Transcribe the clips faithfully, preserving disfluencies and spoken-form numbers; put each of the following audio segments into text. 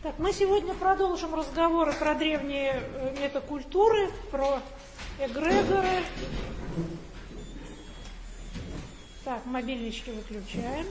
Так, мы сегодня продолжим разговоры про древние метакультуры, про эгрегоры. Так, мобильнички выключаем.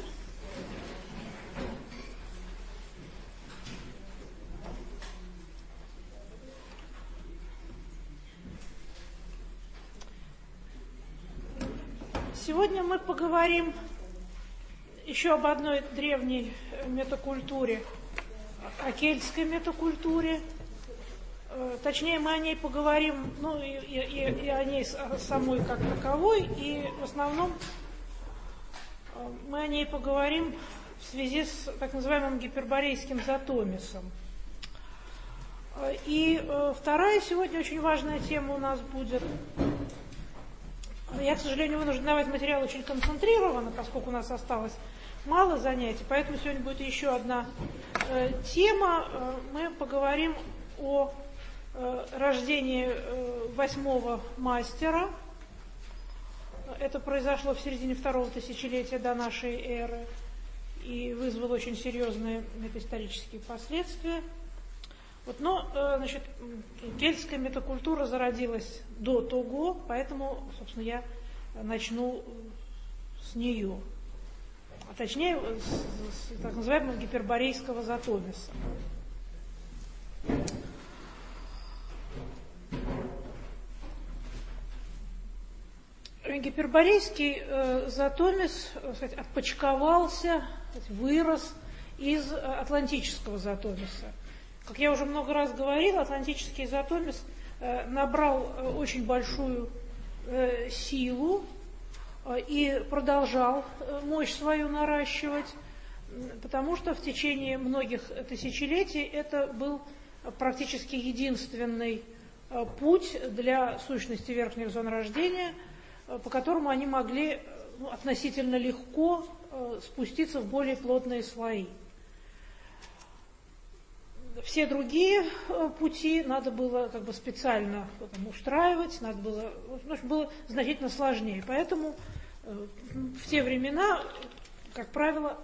Сегодня мы поговорим еще об одной древней метакультуре, о кельтской метакультуре. Точнее, мы о ней поговорим, ну, и, и, и о ней самой как таковой, и в основном мы о ней поговорим в связи с так называемым гиперборейским затомисом. И вторая сегодня очень важная тема у нас будет. Я, к сожалению, вынуждена давать материал очень концентрированно, поскольку у нас осталось мало занятий, поэтому сегодня будет еще одна э, тема. Э, мы поговорим о э, рождении э, восьмого мастера. Это произошло в середине второго тысячелетия до нашей эры и вызвало очень серьезные метаисторические последствия. Вот, но, э, значит, кельтская метакультура зародилась до того, поэтому, собственно, я начну с нее. А точнее, с, с так называемого гиперборейского затомиса. Гиперборейский э, затомис, так сказать, отпочковался, так сказать, вырос из атлантического затомиса. Как я уже много раз говорила, атлантический затомис э, набрал э, очень большую э, силу э, и продолжал э, мощь свою наращивать, потому что в течение многих тысячелетий это был практически единственный э, путь для сущности верхних зон рождения, э, по которому они могли ну, относительно легко э, спуститься в более плотные слои. Все другие пути надо было как бы специально там, устраивать, надо было, ну, было значительно сложнее. Поэтому э, в те времена, как правило,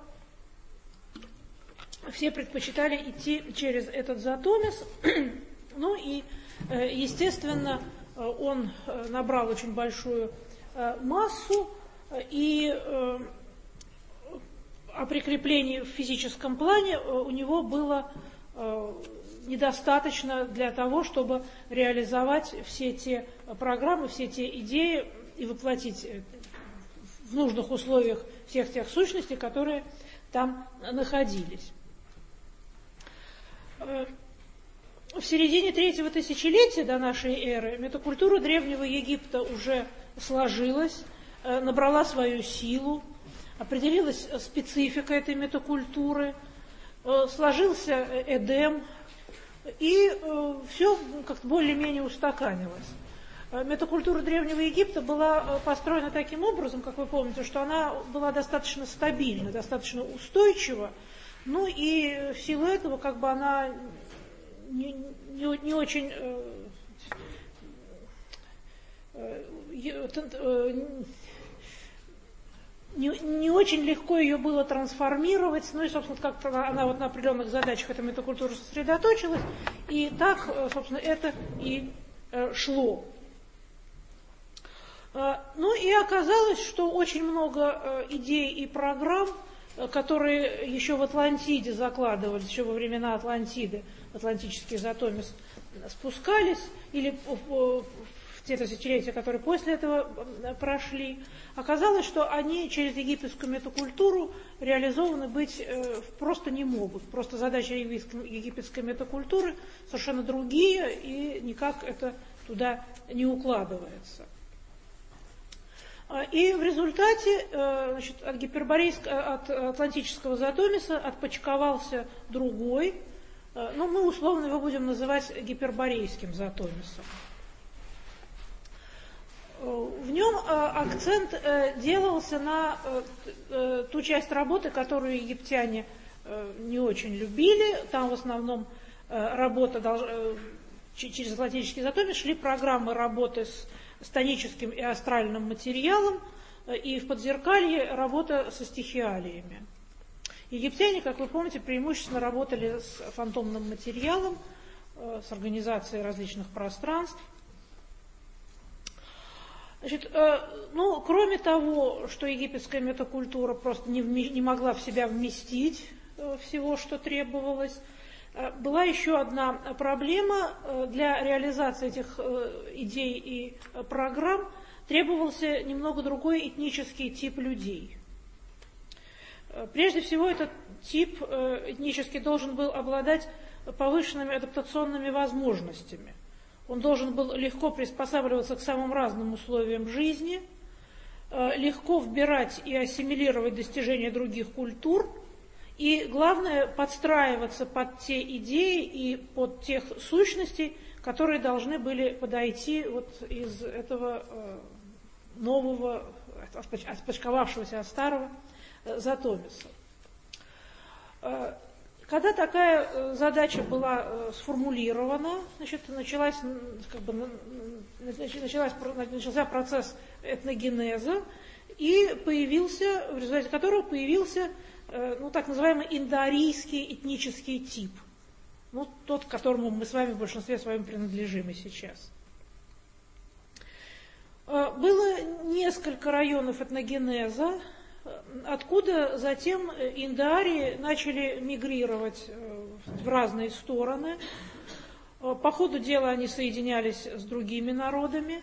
все предпочитали идти через этот затомис. Ну и, э, естественно, он набрал очень большую э, массу, и э, о прикреплении в физическом плане у него было недостаточно для того, чтобы реализовать все те программы, все те идеи и воплотить в нужных условиях всех тех сущностей, которые там находились. В середине третьего тысячелетия до нашей эры метакультура Древнего Египта уже сложилась, набрала свою силу, определилась специфика этой метакультуры, сложился Эдем, и э, все как-то более-менее устаканилось. Метакультура Древнего Египта была построена таким образом, как вы помните, что она была достаточно стабильна, достаточно устойчива, ну и в силу этого как бы она не, не, не очень э, э, э, Не, не очень легко ее было трансформировать, ну и, собственно, как-то она, она вот на определенных задачах эта метакультура сосредоточилась, и так, собственно, это и э, шло. Э, ну и оказалось, что очень много э, идей и программ, э, которые еще в Атлантиде закладывались, еще во времена Атлантиды, атлантический затомис, спускались, или в, в те тысячелетия, которые после этого прошли, оказалось, что они через египетскую метакультуру реализованы быть э, просто не могут. Просто задачи египетской метакультуры совершенно другие, и никак это туда не укладывается. И в результате э, значит, от, гиперборейского, от атлантического затомиса отпочковался другой, э, ну, мы условно его будем называть гиперборейским затомисом. В нем акцент делался на ту часть работы, которую египтяне не очень любили. Там в основном работа через атлантический затомис шли программы работы с тоническим и астральным материалом, и в подзеркалье работа со стихиалиями. Египтяне, как вы помните, преимущественно работали с фантомным материалом, с организацией различных пространств. Значит, ну, кроме того, что египетская метакультура просто не, вми- не могла в себя вместить всего, что требовалось, была еще одна проблема. Для реализации этих идей и программ требовался немного другой этнический тип людей. Прежде всего, этот тип этнический должен был обладать повышенными адаптационными возможностями. Он должен был легко приспосабливаться к самым разным условиям жизни, легко вбирать и ассимилировать достижения других культур, и, главное, подстраиваться под те идеи и под тех сущностей, которые должны были подойти вот из этого нового, отпочковавшегося от старого Затомиса. Когда такая задача была сформулирована, значит, началась, как бы, началась, начался процесс этногенеза, и появился, в результате которого появился, ну, так называемый индоарийский этнический тип, ну, тот, к которому мы с вами в большинстве своем принадлежим и сейчас. Было несколько районов этногенеза, откуда затем индоарии начали мигрировать в разные стороны. По ходу дела они соединялись с другими народами,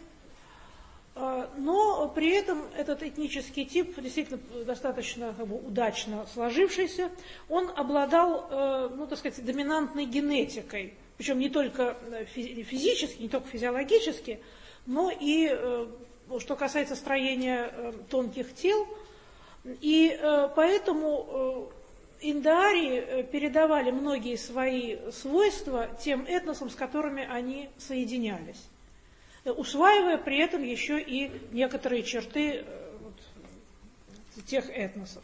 но при этом этот этнический тип, действительно достаточно, как бы, удачно сложившийся, он обладал, ну, так сказать, доминантной генетикой, причем не только физически, не только физиологически, но и, что касается строения тонких тел. И э, поэтому э, индоарии передавали многие свои свойства тем этносам, с которыми они соединялись, усваивая при этом еще и некоторые черты э, вот, тех этносов.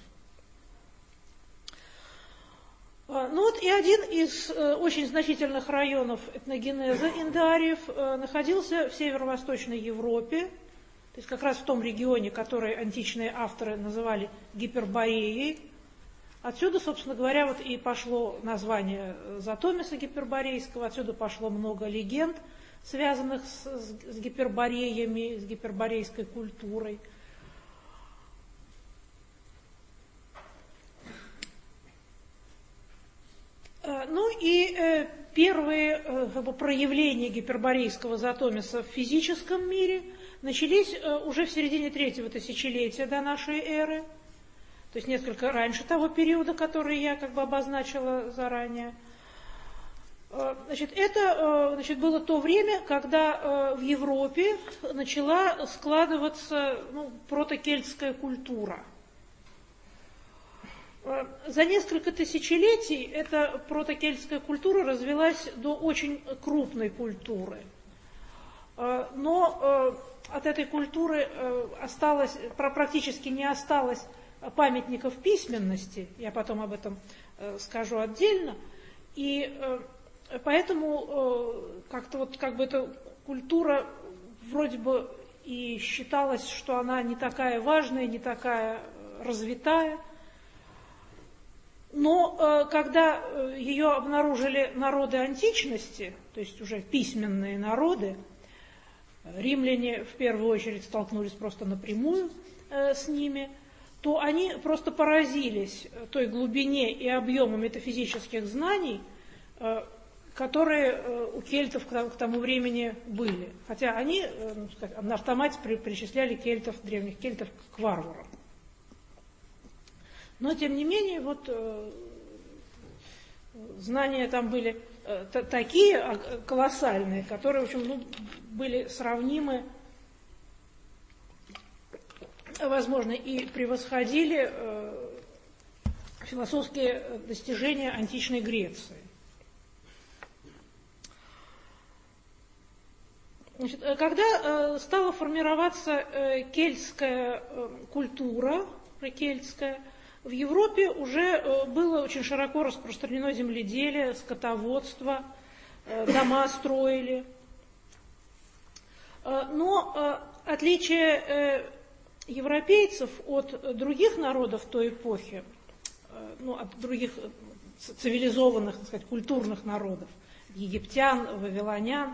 А, ну вот и один из э, очень значительных районов этногенеза индоариев э, находился в северо-восточной Европе, то есть как раз в том регионе, который античные авторы называли Гипербореей. Отсюда, собственно говоря, вот и пошло название Затомиса гиперборейского, отсюда пошло много легенд, связанных с, с гипербореями, с гиперборейской культурой. Ну и э, первые э, как бы, проявления гиперборейского Затомиса в физическом мире начались уже в середине третьего тысячелетия до нашей эры, то есть несколько раньше того периода, который я как бы обозначила заранее. Значит, это, значит, было то время, когда в Европе начала складываться, ну, протокельтская культура. За несколько тысячелетий эта протокельтская культура развилась до очень крупной культуры. Но от этой культуры осталось, практически не осталось памятников письменности, я потом об этом скажу отдельно, и поэтому как-то вот как бы эта культура вроде бы и считалось, что она не такая важная, не такая развитая, но когда ее обнаружили народы античности, то есть уже письменные народы, римляне в первую очередь столкнулись просто напрямую э, с ними, то они просто поразились той глубине и объему метафизических знаний, э, которые э, у кельтов к, к тому времени были. Хотя они э, ну, сказать, на автомате при, причисляли кельтов, древних кельтов к варварам. Но, тем не менее, вот э, знания там были э, т- такие колоссальные, которые, в общем, ну, были сравнимы, возможно, и превосходили э, философские достижения античной Греции. Значит, когда э, стала формироваться э, кельтская э, культура, прокельтская, в Европе уже э, было очень широко распространено земледелие, скотоводство, э, дома строили. Э, но э, отличие э, европейцев от других народов той эпохи ну, от других цивилизованных, так сказать, культурных народов, египтян, вавилонян.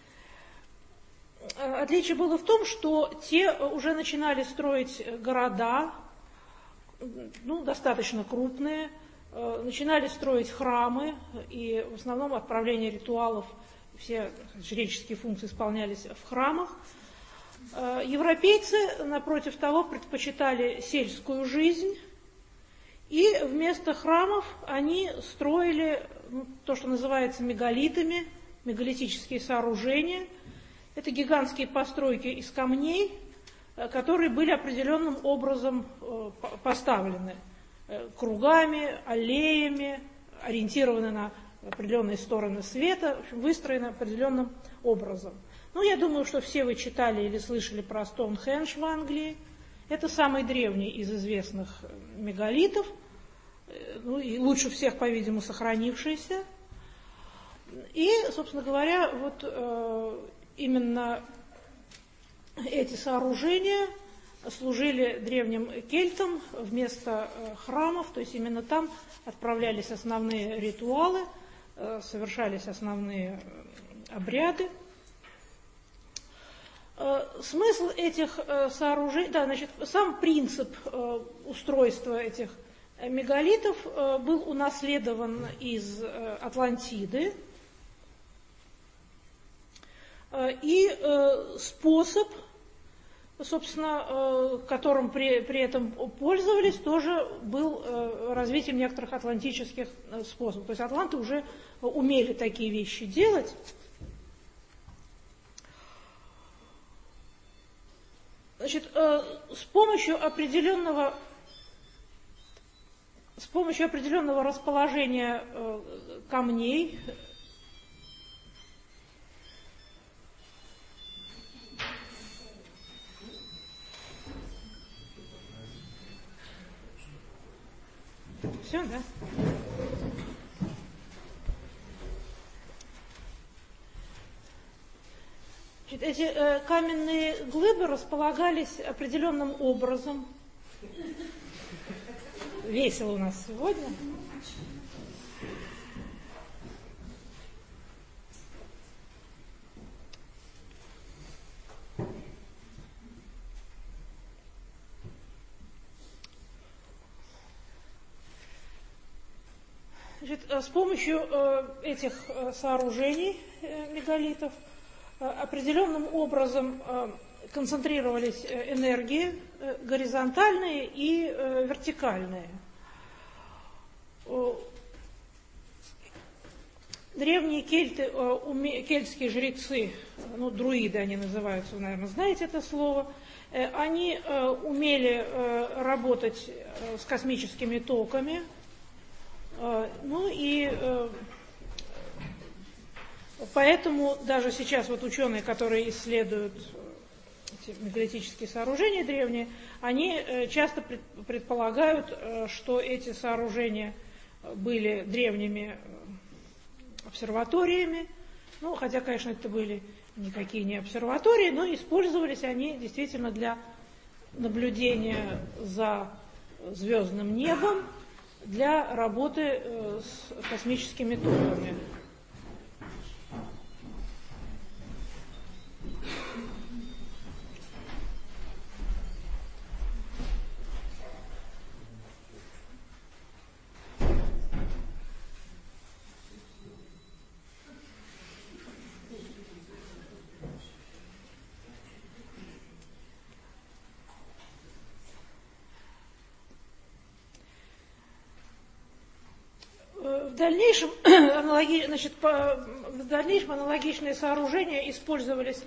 Отличие было в том, что те уже начинали строить города, ну, достаточно крупные, начинали строить храмы, и в основном отправление ритуалов, все жреческие функции исполнялись в храмах. Европейцы, напротив того, предпочитали сельскую жизнь, и вместо храмов они строили, ну, то, что называется мегалитами, мегалитические сооружения. Это гигантские постройки из камней, которые были определенным образом поставлены кругами, аллеями, ориентированы на определенные стороны света, в общем, выстроены определенным образом. Ну, я думаю, что все вы читали или слышали про Стоунхендж в Англии. Это самый древний из известных мегалитов, ну, и лучше всех, по-видимому, сохранившийся. И, собственно говоря, вот э, именно эти сооружения служили древним кельтам вместо э, храмов, то есть именно там отправлялись основные ритуалы, э, совершались основные обряды. Э, смысл этих э, сооружений, да, значит, сам принцип э, устройства этих мегалитов э, был унаследован из э, Атлантиды. И э, способ, собственно, э, которым при, при этом пользовались, тоже был э, развитием некоторых атлантических э, способов. То есть атланты уже умели такие вещи делать. Значит, э, с помощью определенного, с помощью определенного расположения э, камней, все, да? Значит, эти э, каменные глыбы располагались определенным образом. Весело у нас сегодня. Значит, с помощью э, этих э, сооружений э, мегалитов э, определенным образом э, концентрировались э, энергии э, горизонтальные и э, вертикальные. Э, древние кельты, э, уме, кельтские жрецы, ну, друиды они называются, вы, наверное, знаете это слово, э, они э, умели э, работать э, с космическими токами. Ну и э, поэтому даже сейчас вот ученые, которые исследуют эти мегалитические сооружения древние, они э, часто пред, предполагают, э, что эти сооружения были древними обсерваториями. Ну, хотя, конечно, это были никакие не обсерватории, но использовались они действительно для наблюдения за звездным небом, для работы э, с космическими токами. В дальнейшем, аналоги, значит, по, в дальнейшем аналогичные сооружения использовались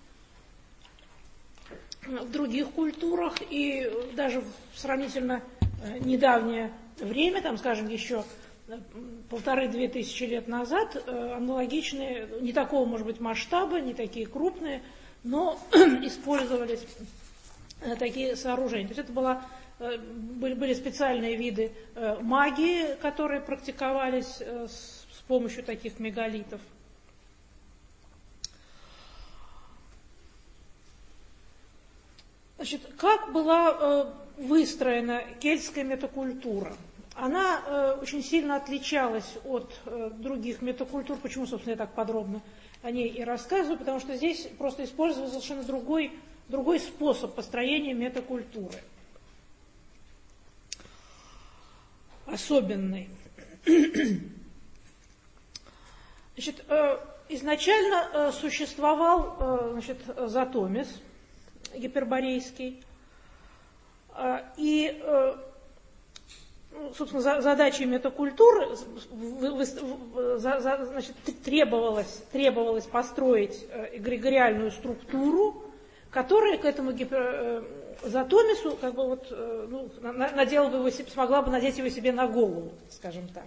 в других культурах, и даже в сравнительно недавнее время, там, скажем, еще полторы-две тысячи лет назад, аналогичные, не такого, может быть, масштаба, не такие крупные, но использовались такие сооружения. То есть это была Были специальные виды магии, которые практиковались с помощью таких мегалитов. Значит, как была выстроена кельтская метакультура? она э, очень сильно отличалась от э, других метакультур. Почему, собственно, я так подробно о ней и рассказываю? Потому что здесь просто использовался совершенно другой, другой способ построения метакультуры. Особенный. Значит, э, изначально э, существовал э, значит, Затомис гиперборейский, э, и э, собственно, за, задачей метакультуры в, в, в, за, за, значит, требовалось, требовалось построить эгрегориальную структуру, которая к этому гипер, э, Затомису как бы вот, э, ну, надела бы его, смогла бы надеть его себе на голову, скажем так.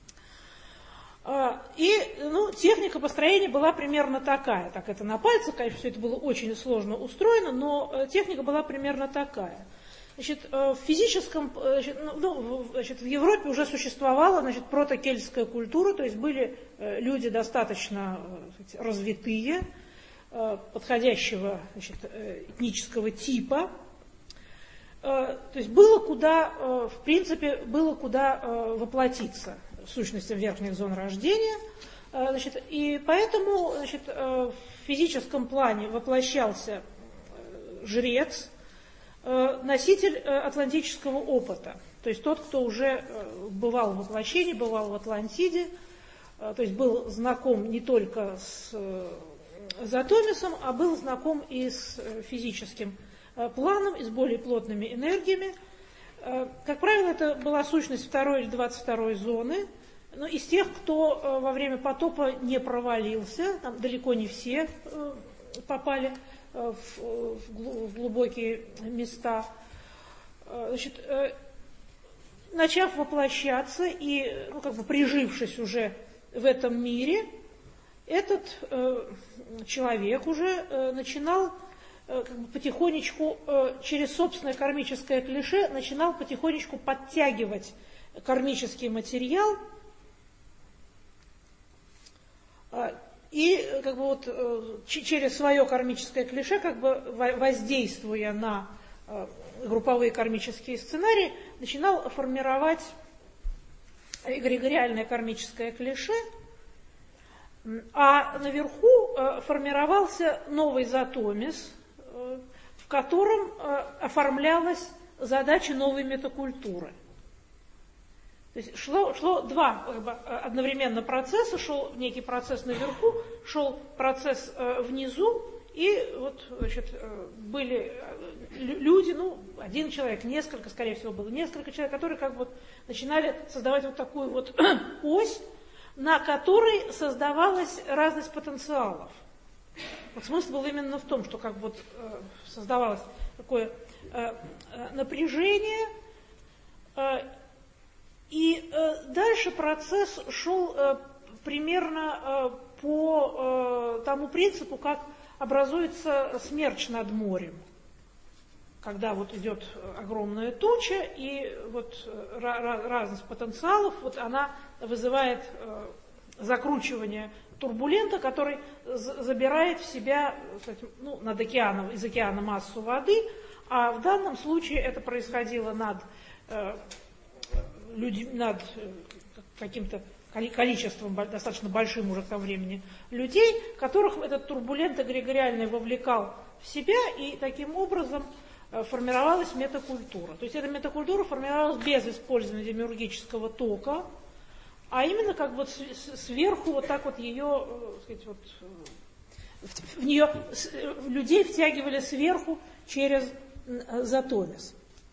И ну, техника построения была примерно такая. Так это на пальцах, конечно, все это было очень сложно устроено, но техника была примерно такая. Значит, в физическом, значит, ну, значит, в Европе уже существовала, значит, протокельтская культура, то есть были люди достаточно, сказать, развитые, подходящего, значит, этнического типа. То есть было куда, в принципе, было куда воплотиться сущностям верхних зон рождения. Значит, и поэтому, значит, в физическом плане воплощался жрец, носитель атлантического опыта, то есть тот, кто уже бывал в воплощении, бывал в Атлантиде, то есть был знаком не только с Затомисом, а был знаком и с физическим планом, и с более плотными энергиями. Как правило, это была сущность второй или двадцать второй зоны, но из тех, кто во время потопа не провалился, там далеко не все попали в глубокие места. Значит, начав воплощаться и, ну, как бы прижившись уже в этом мире, этот человек уже начинал как бы потихонечку через собственное кармическое клише начинал потихонечку подтягивать кармический материал и как бы вот через свое кармическое клише, как бы воздействуя на групповые кармические сценарии, начинал формировать эгрегориальное кармическое клише, а наверху формировался новый Затомис, в котором оформлялась задача новой метакультуры. То есть шло, шло два как бы, одновременно процесса, шел некий процесс наверху, шел процесс э, внизу, и вот, значит, были люди, ну, один человек, несколько, скорее всего, было несколько человек, которые как бы вот начинали создавать вот такую вот ось, на которой создавалась разность потенциалов. Вот смысл был именно в том, что как бы вот э, создавалось такое э, напряжение, э, и э, дальше процесс шел э, примерно э, по э, тому принципу, как образуется смерч над морем. Когда вот идет огромная туча, и вот э, разность потенциалов, вот она вызывает э, закручивание турбулента, который забирает в себя, кстати, ну, над океаном, из океана массу воды, а в данном случае это происходило над э, Люди, над каким-то количеством, достаточно большим уже к тому времени, людей, которых этот турбулент эгрегориальный вовлекал в себя, и таким образом формировалась метакультура. То есть эта метакультура формировалась без использования демиургического тока, а именно как бы сверху вот так вот ее, сказать, вот, в нее людей втягивали сверху через Затомис.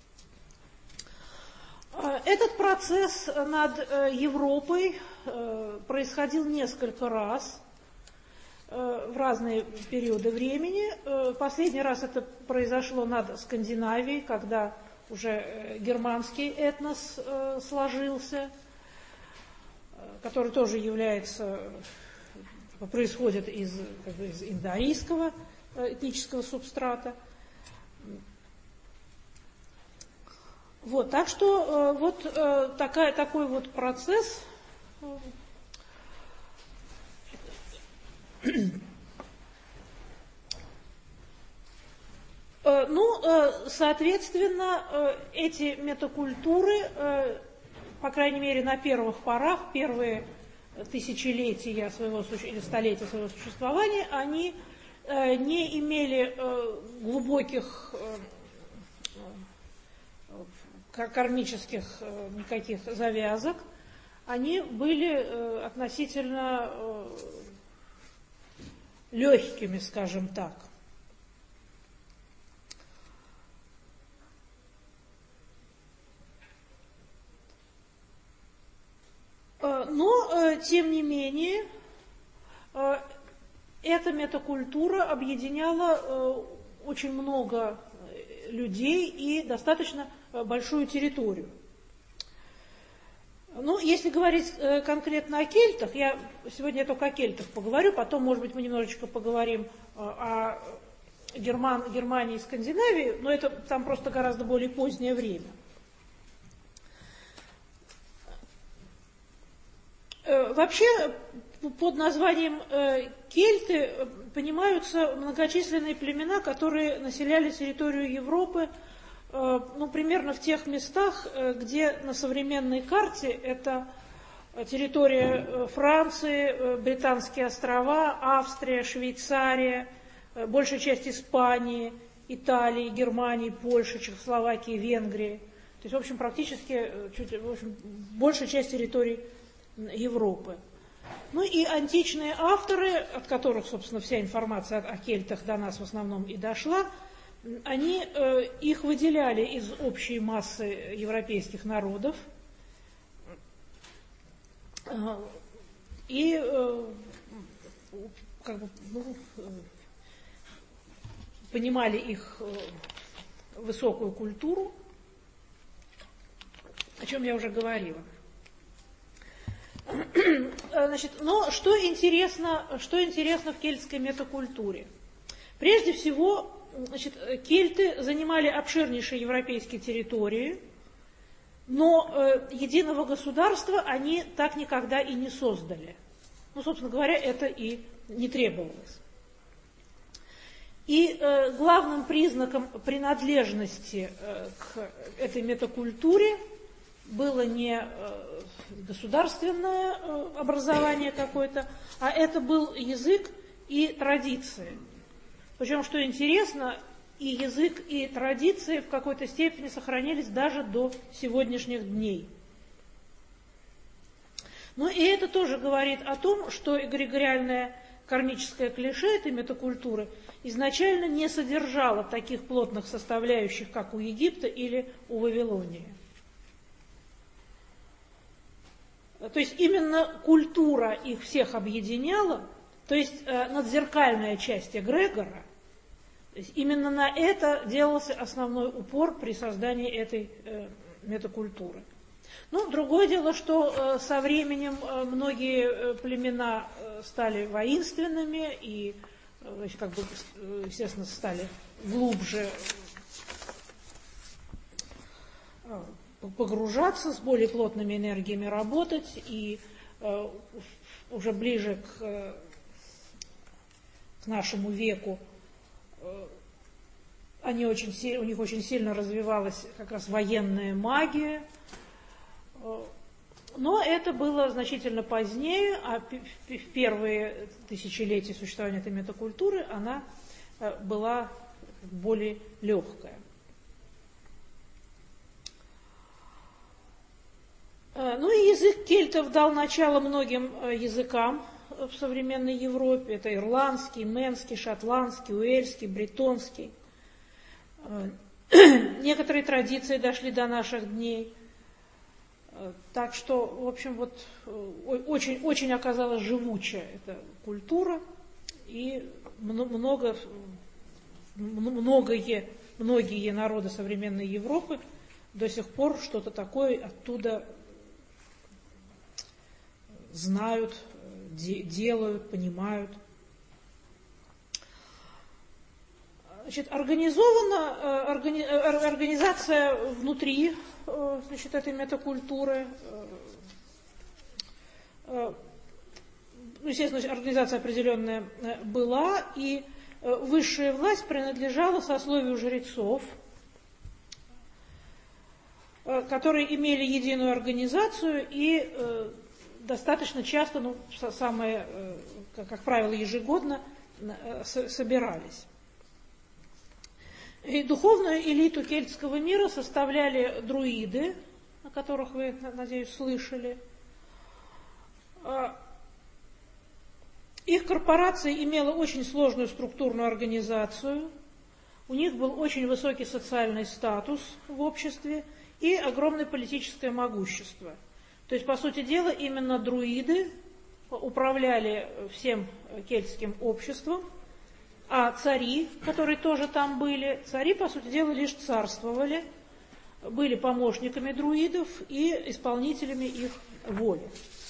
Этот процесс над Европой происходил несколько раз в разные периоды времени. Последний раз это произошло над Скандинавией, когда уже германский этнос сложился, который тоже является, происходит из, как бы, из индоарийского этнического субстрата. Вот, так что э, вот э, такая, такой вот процесс э, ну, э, соответственно, э, эти метакультуры э, по крайней мере, на первых порах, первые тысячелетия своего или столетия своего существования, они не имели глубоких кармических никаких завязок, они были относительно легкими, скажем так. Но, тем не менее, эта метакультура объединяла очень много людей и достаточно большую территорию. Ну, если говорить конкретно о кельтах, я сегодня я только о кельтах поговорю, потом, может быть, мы немножечко поговорим о Герман, Германии и Скандинавии, но это там просто гораздо более позднее время. Вообще, под названием кельты понимаются многочисленные племена, которые населяли территорию Европы, ну, примерно в тех местах, где на современной карте это территория Франции, Британские острова, Австрия, Швейцария, большая часть Испании, Италии, Германии, Польши, Чехословакии, Венгрии. То есть, в общем, практически чуть, в общем, большая часть территории Европы. Ну и античные авторы, от которых, собственно, вся информация о кельтах до нас в основном и дошла, они э, их выделяли из общей массы европейских народов э, и э, как бы, ну, э, понимали их э, высокую культуру, о чем я уже говорила. Значит, но что интересно, что интересно в кельтской метакультуре? Прежде всего, значит, кельты занимали обширнейшие европейские территории, но э, единого государства они так никогда и не создали. Ну, собственно говоря, это и не требовалось. И э, главным признаком принадлежности э, к этой метакультуре было не э, государственное э, образование какое-то, а это был язык и традиции. Причем, что интересно, и язык, и традиции в какой-то степени сохранились даже до сегодняшних дней. Ну и это тоже говорит о том, что эгрегориальное кармическое клише этой метакультуры изначально не содержало таких плотных составляющих, как у Египта или у Вавилонии. То есть именно культура их всех объединяла, то есть э, надзеркальная часть эгрегора, то есть именно на это делался основной упор при создании этой э, метакультуры. Ну, другое дело, что э, со временем э, многие э, племена э, стали воинственными и, э, как бы, э, естественно, стали глубже э, погружаться, с более плотными энергиями работать, и э, уже ближе к, э, к нашему веку э, они очень, у них очень сильно развивалась как раз военная магия. Но это было значительно позднее, а в первые тысячелетия существования этой метакультуры она была более легкая. Ну и язык кельтов дал начало многим языкам в современной Европе. Это ирландский, менский, шотландский, уэльский, бретонский. Некоторые традиции дошли до наших дней. Так что, в общем, вот очень, очень оказалась живучая эта культура, и много, многое, многие народы современной Европы до сих пор что-то такое оттуда знают, де, делают, понимают. Значит, организована органи, организация внутри, значит, этой метакультуры. Естественно, организация определенная была, и высшая власть принадлежала сословию жрецов. которые имели единую организацию и достаточно часто, ну, самое, как правило, ежегодно собирались. И духовную элиту кельтского мира составляли друиды, о которых вы, надеюсь, слышали. Их корпорация имела очень сложную структурную организацию, у них был очень высокий социальный статус в обществе и огромное политическое могущество. То есть, по сути дела, именно друиды управляли всем кельтским обществом, а цари, которые тоже там были, цари, по сути дела, лишь царствовали, были помощниками друидов и исполнителями их воли.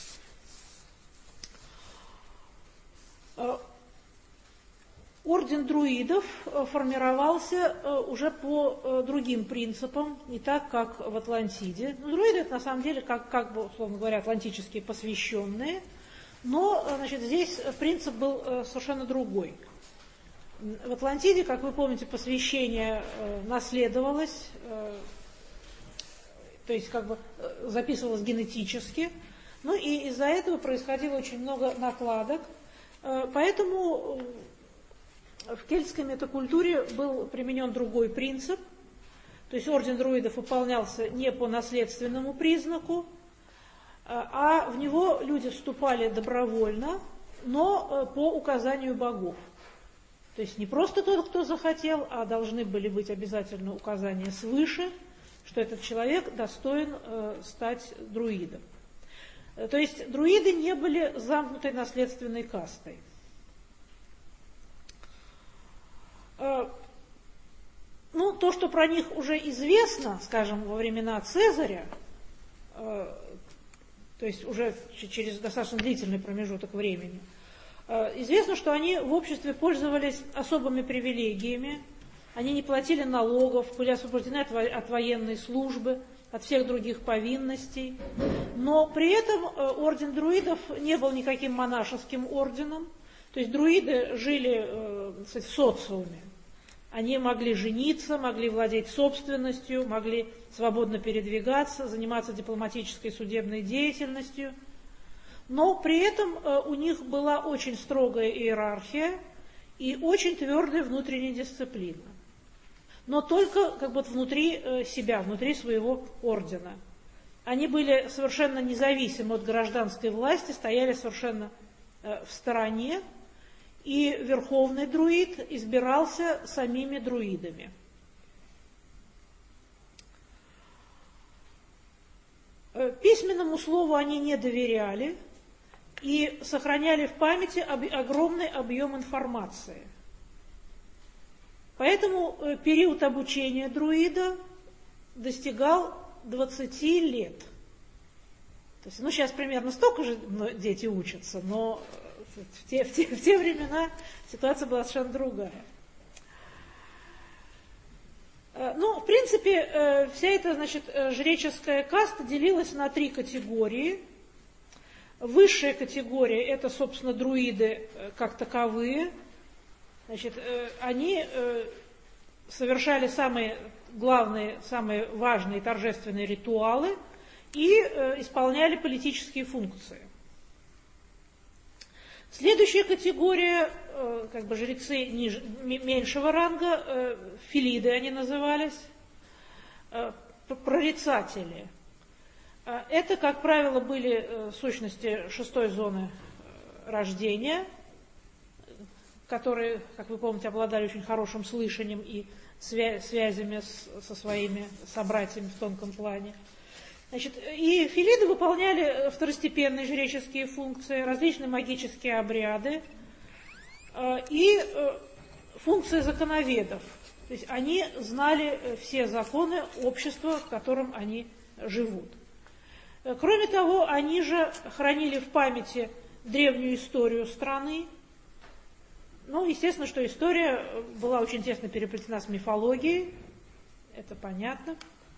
Орден друидов формировался уже по другим принципам, не так, как в Атлантиде. Ну, друиды это на самом деле, как, как бы, условно говоря, атлантические посвященные, но, значит, здесь принцип был совершенно другой. В Атлантиде, как вы помните, посвящение наследовалось, то есть как бы записывалось генетически, ну и из-за этого происходило очень много накладок, поэтому в кельтской метакультуре был применен другой принцип, то есть орден друидов выполнялся не по наследственному признаку, а в него люди вступали добровольно, но по указанию богов. То есть не просто тот, кто захотел, а должны были быть обязательно указания свыше, что этот человек достоин стать друидом. То есть друиды не были замкнутой наследственной кастой. Ну, то, что про них уже известно, скажем, во времена Цезаря, то есть уже через достаточно длительный промежуток времени, известно, что они в обществе пользовались особыми привилегиями, они не платили налогов, были освобождены от, во- от военной службы, от всех других повинностей, но при этом орден друидов не был никаким монашеским орденом, то есть друиды жили э, в социуме. Они могли жениться, могли владеть собственностью, могли свободно передвигаться, заниматься дипломатической и судебной деятельностью. Но при этом э, у них была очень строгая иерархия и очень твердая внутренняя дисциплина. Но только как бы внутри э, себя, внутри своего ордена. Они были совершенно независимы от гражданской власти, стояли совершенно э, в стороне. И верховный друид избирался самими друидами. Письменному слову они не доверяли и сохраняли в памяти огромный объем информации. Поэтому период обучения друида достигал двадцати лет. То есть, ну, сейчас примерно столько же дети учатся, но в те, в те, в те времена ситуация была совершенно другая. Ну, в принципе, вся эта, значит, жреческая каста делилась на три категории. Высшая категория – это, собственно, друиды как таковые. Значит, они совершали самые главные, самые важные торжественные ритуалы и исполняли политические функции. Следующая категория, как бы жрецы ниже, меньшего ранга, филиды они назывались, прорицатели. Это, как правило, были сущности шестой зоны рождения, которые, как вы помните, обладали очень хорошим слышанием и связями с, со своими собратьями в тонком плане. Значит, и филиды выполняли второстепенные жреческие функции, различные магические обряды э, и э, функции законоведов. То есть они знали все законы общества, в котором они живут. Кроме того, они же хранили в памяти древнюю историю страны. Ну, естественно, что история была очень тесно переплетена с мифологией, это понятно.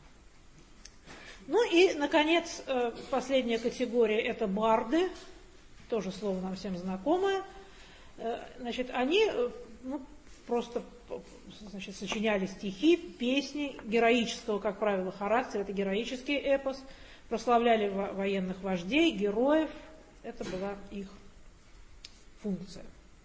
Ну и, наконец, последняя категория – это барды, тоже слово нам всем знакомое. Значит, они, ну, просто, значит, сочиняли стихи, песни героического, как правило, характера. Это героический эпос. Прославляли военных вождей, героев. Это была их функция.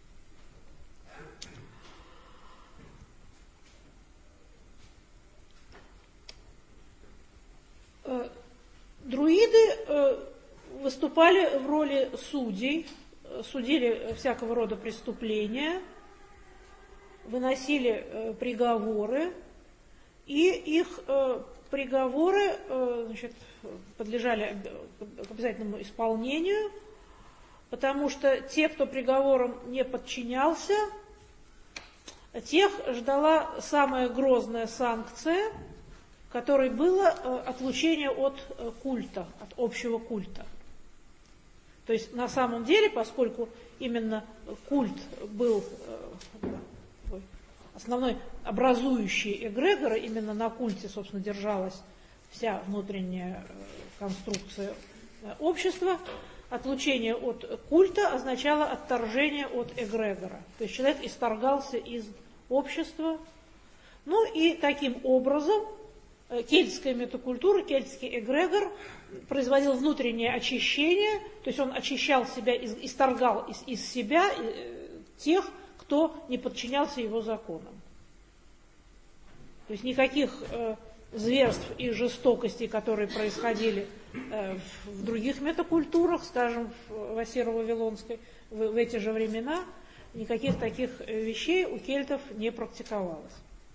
Друиды выступали в роли судей, судили всякого рода преступления, выносили приговоры, и их приговоры, значит, подлежали обязательному исполнению, потому что те, кто приговорам не подчинялся, тех ждала самая грозная санкция, которой было отлучение от культа, от общего культа. То есть на самом деле, поскольку именно культ был основной образующий эгрегор, именно на культе, собственно, держалась вся внутренняя конструкция общества, отлучение от культа означало отторжение от эгрегора. То есть человек исторгался из общества. Ну и таким образом кельтская метакультура, кельтский эгрегор производил внутреннее очищение, то есть он очищал себя, исторгал из, из себя тех, кто не подчинялся его законам. То есть никаких э, зверств и жестокостей, которые происходили э, в, в других метакультурах, скажем, в, в ассиро-вавилонской, в, в эти же времена, никаких таких вещей у кельтов не практиковалось.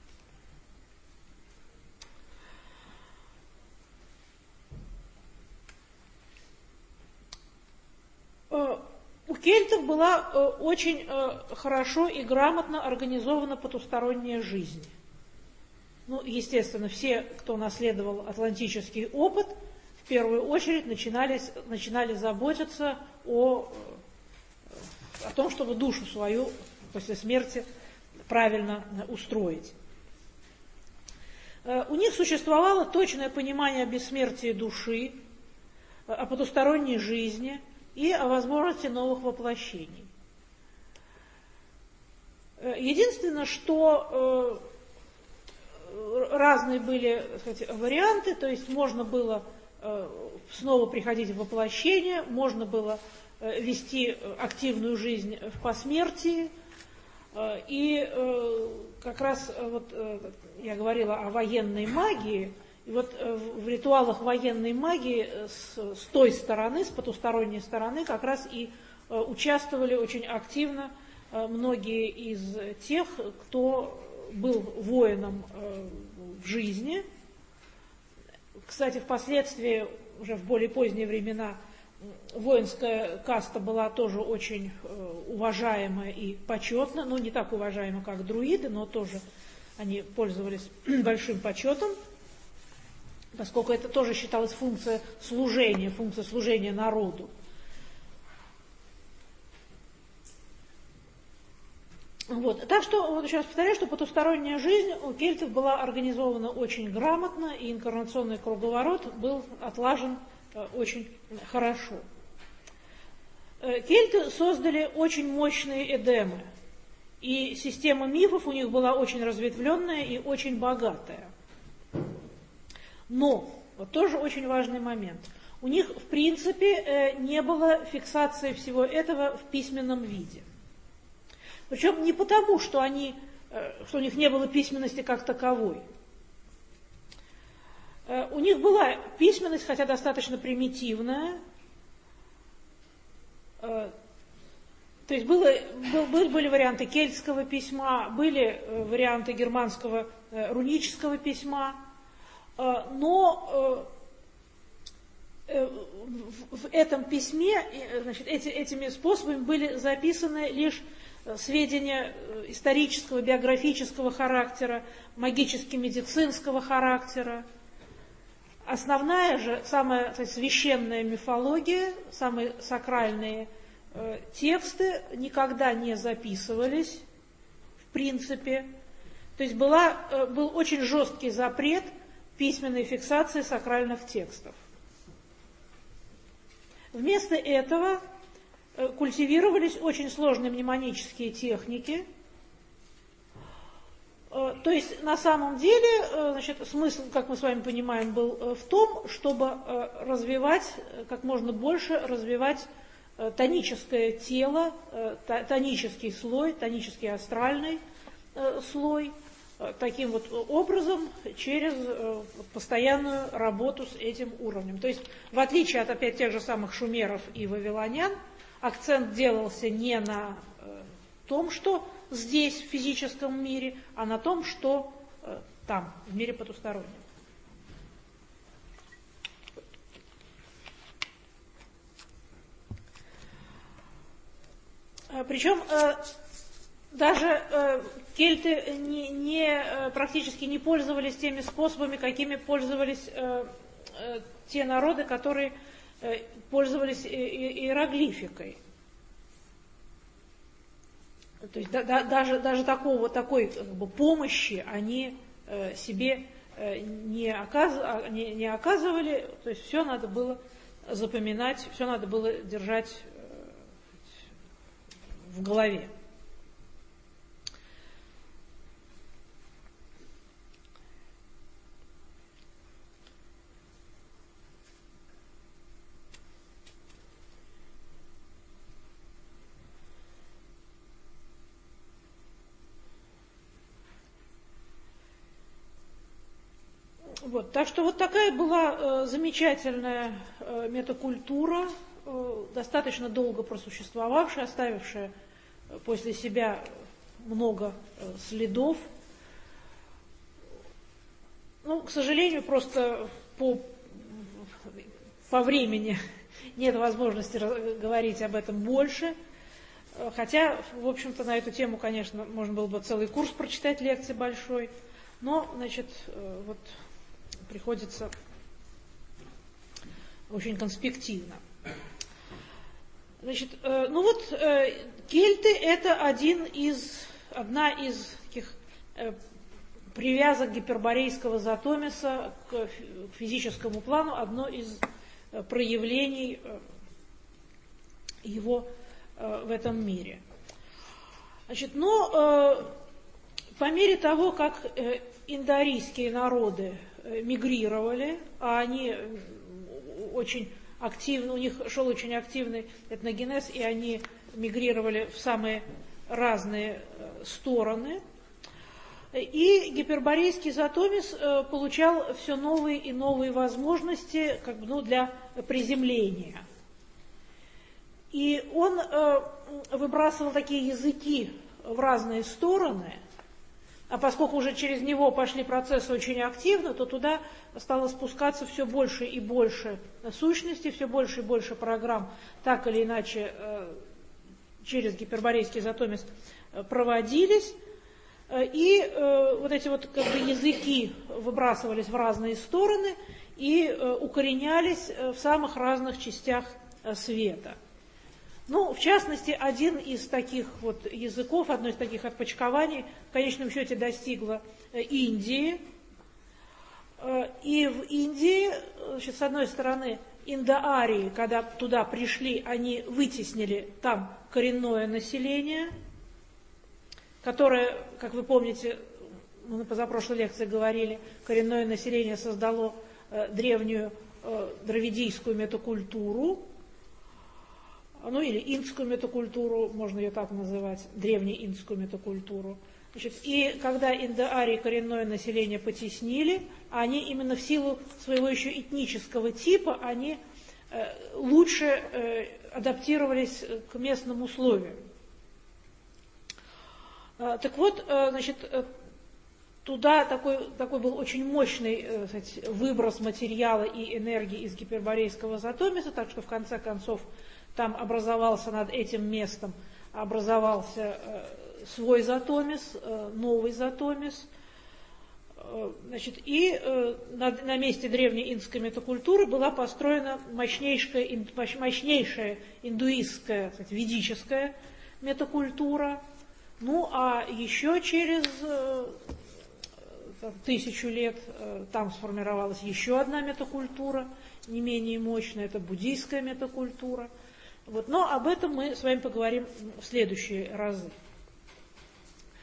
У кельтов была очень хорошо и грамотно организована потусторонняя жизнь. Ну, естественно, все, кто наследовал атлантический опыт, в первую очередь начинали, начинали заботиться о, о том, чтобы душу свою после смерти правильно устроить. У них существовало точное понимание о бессмертии души, о потусторонней жизни и о возможности новых воплощений. Единственное, что э, разные были, так сказать, варианты, то есть можно было э, снова приходить в воплощение, можно было э, вести активную жизнь в посмертии, э, и э, как раз э, вот, э, я говорила о военной магии. И вот в ритуалах военной магии с, с той стороны, с потусторонней стороны, как раз и э, участвовали очень активно э, многие из тех, кто был воином э, в жизни. Кстати, впоследствии, уже в более поздние времена, воинская каста была тоже очень э, уважаема и почетна, ну не так уважаема, как друиды, но тоже они пользовались большим почетом, поскольку это тоже считалось функция служения, функция служения народу. Вот. Так что, вот еще раз повторяю, что потусторонняя жизнь у кельтов была организована очень грамотно, и инкарнационный круговорот был отлажен э, очень хорошо. Э, кельты создали очень мощные эдемы, и система мифов у них была очень разветвленная и очень богатая. Но, вот тоже очень важный момент, у них в принципе не было фиксации всего этого в письменном виде. Причем не потому, что, они, что у них не было письменности как таковой. У них была письменность, хотя достаточно примитивная. То есть было, был, были варианты кельтского письма, были варианты германского рунического письма. Но в этом письме, значит, эти, этими способами были записаны лишь сведения исторического, биографического характера, магически-медицинского характера. Основная же, самая, так сказать, священная мифология, самые сакральные э, тексты никогда не записывались, в принципе. То есть была, э, был очень жесткий запрет письменной фиксации сакральных текстов. Вместо этого культивировались очень сложные мнемонические техники, То есть на самом деле, значит, смысл, как мы с вами понимаем, был в том, чтобы развивать, как можно больше развивать тоническое тело, тонический слой, тонический астральный слой, таким вот образом через постоянную работу с этим уровнем. То есть в отличие от опять тех же самых шумеров и вавилонян, акцент делался не на том, что здесь, в физическом мире, а на том, что там, в мире потустороннем. Причем даже кельты не, не, практически не пользовались теми способами, какими пользовались те народы, которые пользовались иероглификой. То есть да, да, даже, даже такого, такой как бы, помощи они э, себе э, не, оказ, не, не оказывали, то есть все надо было запоминать, все надо было держать э, в голове. Вот, так что вот такая была э, замечательная э, метакультура, э, достаточно долго просуществовавшая, оставившая э, после себя много э, следов. Ну, к сожалению, просто по, по времени нет возможности говорить об этом больше. Хотя, в общем-то, на эту тему, конечно, можно было бы целый курс прочитать, лекции большой. Но, значит, э, вот... приходится очень конспективно. Значит, э, ну вот э, кельты это один из, одна из таких э, привязок гиперборейского затомиса к, к физическому плану, одно из э, проявлений э, его э, в этом мире. Значит, но э, по мере того, как э, индоарийские народы мигрировали, а они очень активно, у них шел очень активный этногенез, и они мигрировали в самые разные стороны. И гиперборейский затомис получал все новые и новые возможности как бы, ну, для приземления. И он выбрасывал такие языки в разные стороны. А поскольку уже через него пошли процессы очень активно, то туда стало спускаться все больше и больше сущностей, все больше и больше программ, так или иначе через гиперборейский затомис проводились. И вот эти вот как бы, языки выбрасывались в разные стороны и укоренялись в самых разных частях света. Ну, в частности, один из таких вот языков, одно из таких отпочкований в конечном счете достигло Индии. И в Индии, значит, с одной стороны, индоарии, когда туда пришли, они вытеснили там коренное население, которое, как вы помните, мы на позапрошлой лекции говорили, коренное население создало древнюю дравидийскую метакультуру, ну или индскую метакультуру, можно ее так называть, древнеиндскую метакультуру. Значит, и когда индоарии коренное население потеснили, они именно в силу своего еще этнического типа, они э, лучше э, адаптировались к местным условиям. Э, так вот, э, значит, э, туда такой, такой был очень мощный э, сказать, выброс материала и энергии из гиперборейского затомиса, так что в конце концов там образовался над этим местом, образовался э, свой затомис, э, новый затомис. Э, значит, и э, на, на месте древней индской метакультуры была построена мощнейшая, мощнейшая индуистская, кстати, ведическая метакультура. Ну, а еще через э, тысячу лет э, там сформировалась еще одна метакультура, не менее мощная, это буддийская метакультура. Вот, но об этом мы с вами поговорим в следующие разы.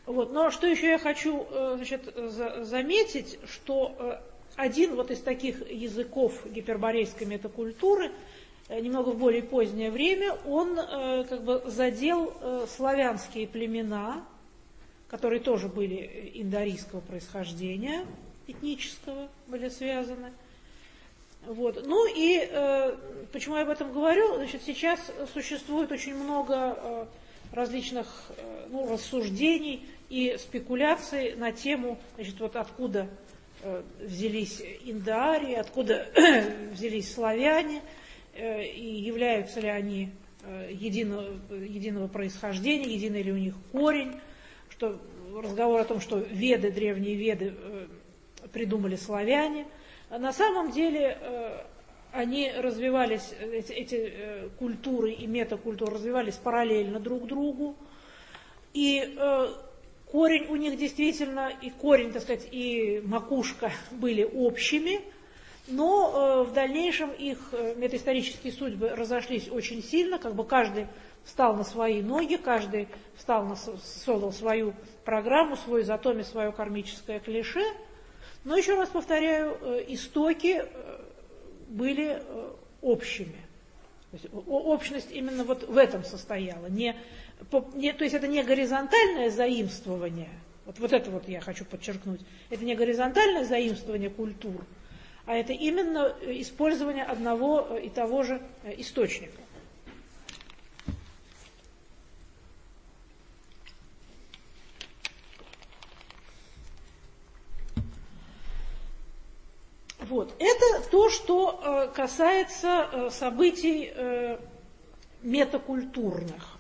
Вот. Но что еще я хочу, значит, заметить, что один вот из таких языков гиперборейской метакультуры, немного в более позднее время, он как бы задел славянские племена, которые тоже были индоарийского происхождения, этнического были связаны. Вот. Ну и э, почему я об этом говорю? Значит, сейчас существует очень много э, различных э, ну, рассуждений и спекуляций на тему, значит, вот откуда э, взялись индоарии, откуда взялись славяне, э, и являются ли они э, единого, единого происхождения, единый ли у них корень, что разговор о том, что веды, древние веды э, придумали славяне. На самом деле э, они развивались, эти, эти э, культуры и метакультуры развивались параллельно друг другу. И э, корень у них действительно, и корень, так сказать, и макушка были общими, но э, в дальнейшем их э, метаисторические судьбы разошлись очень сильно, как бы каждый встал на свои ноги, каждый встал на, создал свою программу, свой затоме, свое кармическое клише. Но еще раз повторяю, истоки были общими. То есть общность именно вот в этом состояла. Не, не, то есть это не горизонтальное заимствование, вот, вот это вот я хочу подчеркнуть, это не горизонтальное заимствование культур, а это именно использование одного и того же источника. Вот. Это то, что э, касается э, событий э, метакультурных.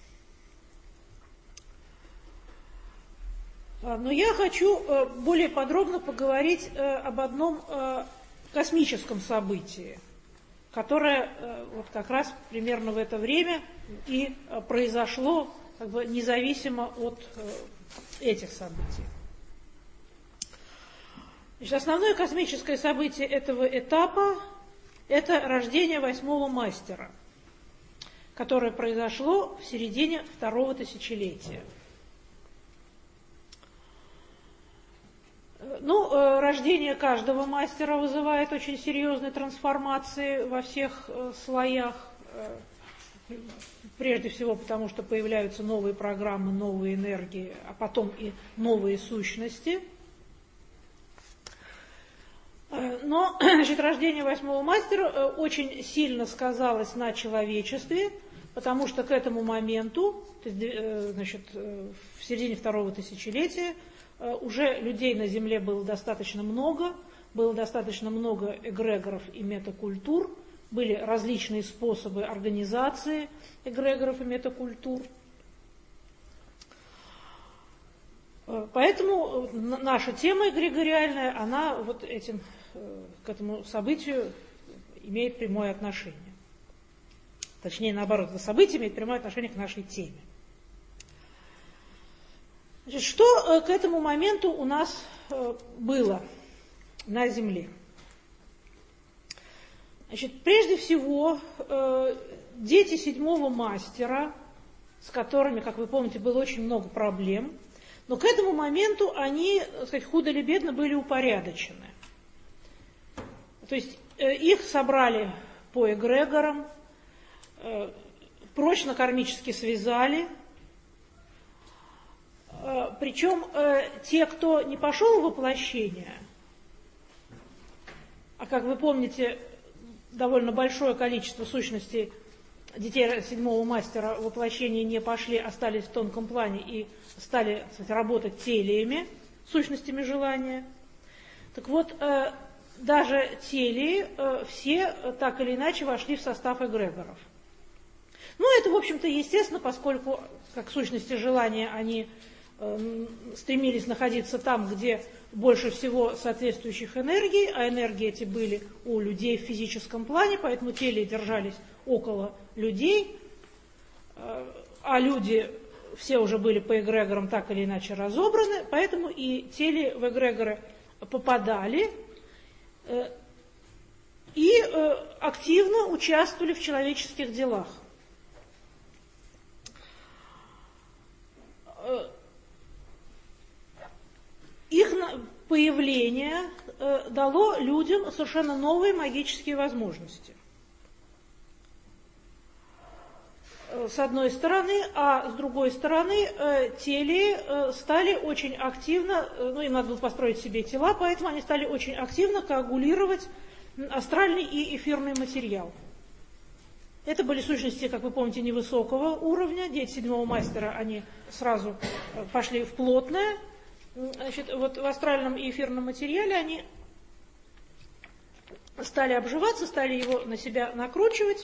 Но я хочу э, более подробно поговорить э, об одном э, космическом событии, которое э, вот как раз примерно в это время и э, произошло как бы независимо от э, этих событий. Значит, основное космическое событие этого этапа – это рождение восьмого мастера, которое произошло в середине второго тысячелетия. Ну, рождение каждого мастера вызывает очень серьезные трансформации во всех слоях. Прежде всего потому, что появляются новые программы, новые энергии, а потом и новые сущности. Но, значит, рождение восьмого мастера очень сильно сказалось на человечестве, потому что к этому моменту, то есть, значит, в середине второго тысячелетия, уже людей на Земле было достаточно много, было достаточно много эгрегоров и метакультур, были различные способы организации эгрегоров и метакультур. Поэтому наша тема эгрегориальная, она вот этим, к этому событию имеет прямое отношение. Точнее, наоборот, это событие имеет прямое отношение к нашей теме. Значит, что к этому моменту у нас было на Земле? Значит, прежде всего, дети седьмого мастера, с которыми, как вы помните, было очень много проблем, но к этому моменту они, так сказать, худо или бедно были упорядочены. То есть их собрали по эгрегорам, прочно кармически связали. Причем те, кто не пошел в воплощение, а как вы помните, довольно большое количество сущностей детей седьмого мастера в воплощение не пошли, остались в тонком плане и стали, кстати, работать телиями, сущностями желания. Так вот, даже телии все так или иначе вошли в состав эгрегоров. Ну, это, в общем-то, естественно, поскольку, как сущности желания, они стремились находиться там, где больше всего соответствующих энергий, а энергии эти были у людей в физическом плане, поэтому телии держались около людей, а люди все уже были по эгрегорам так или иначе разобраны, поэтому и телии в эгрегоры попадали и активно участвовали в человеческих делах. явление дало людям совершенно новые магические возможности. С одной стороны, а с другой стороны, телии стали очень активно, ну им надо было построить себе тела, поэтому они стали очень активно коагулировать астральный и эфирный материал. Это были сущности, как вы помните, невысокого уровня. Дети седьмого мастера, они сразу пошли в плотное. Значит, вот в астральном и эфирном материале они стали обживаться, стали его на себя накручивать.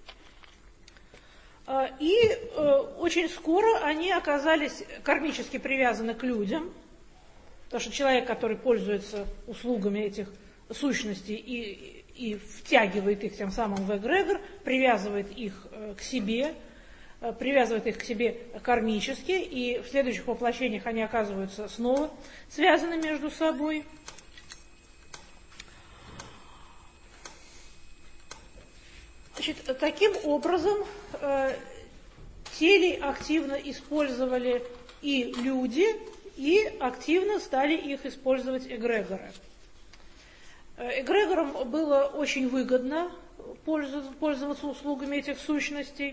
И очень скоро они оказались кармически привязаны к людям, потому что человек, который пользуется услугами этих сущностей и, и втягивает их тем самым в эгрегор, привязывает их к себе, привязывает их к себе кармически, и в следующих воплощениях они оказываются снова связаны между собой. Значит, таким образом, э, телей активно использовали и люди, и активно стали их использовать эгрегоры. Эгрегорам было очень выгодно пользоваться, пользоваться услугами этих сущностей,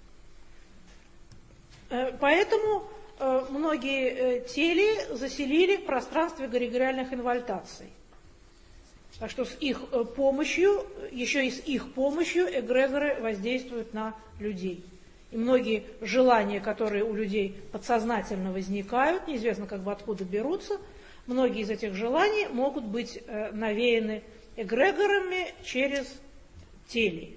э, поэтому э, многие э, телии заселили в пространстве эгрегориальных инвольтаций. Так что с их помощью, еще и с их помощью эгрегоры воздействуют на людей. И многие желания, которые у людей подсознательно возникают, неизвестно как бы откуда берутся, многие из этих желаний могут быть навеяны эгрегорами через телии.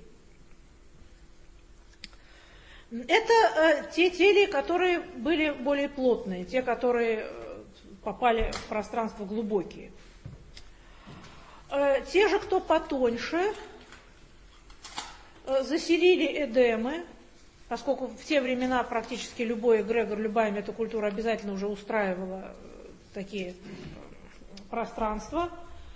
Это те телии, которые были более плотные, те, которые попали в пространство глубокие. Те же, кто потоньше, заселили эдемы, поскольку в те времена практически любой эгрегор, любая метакультура обязательно уже устраивала такие пространства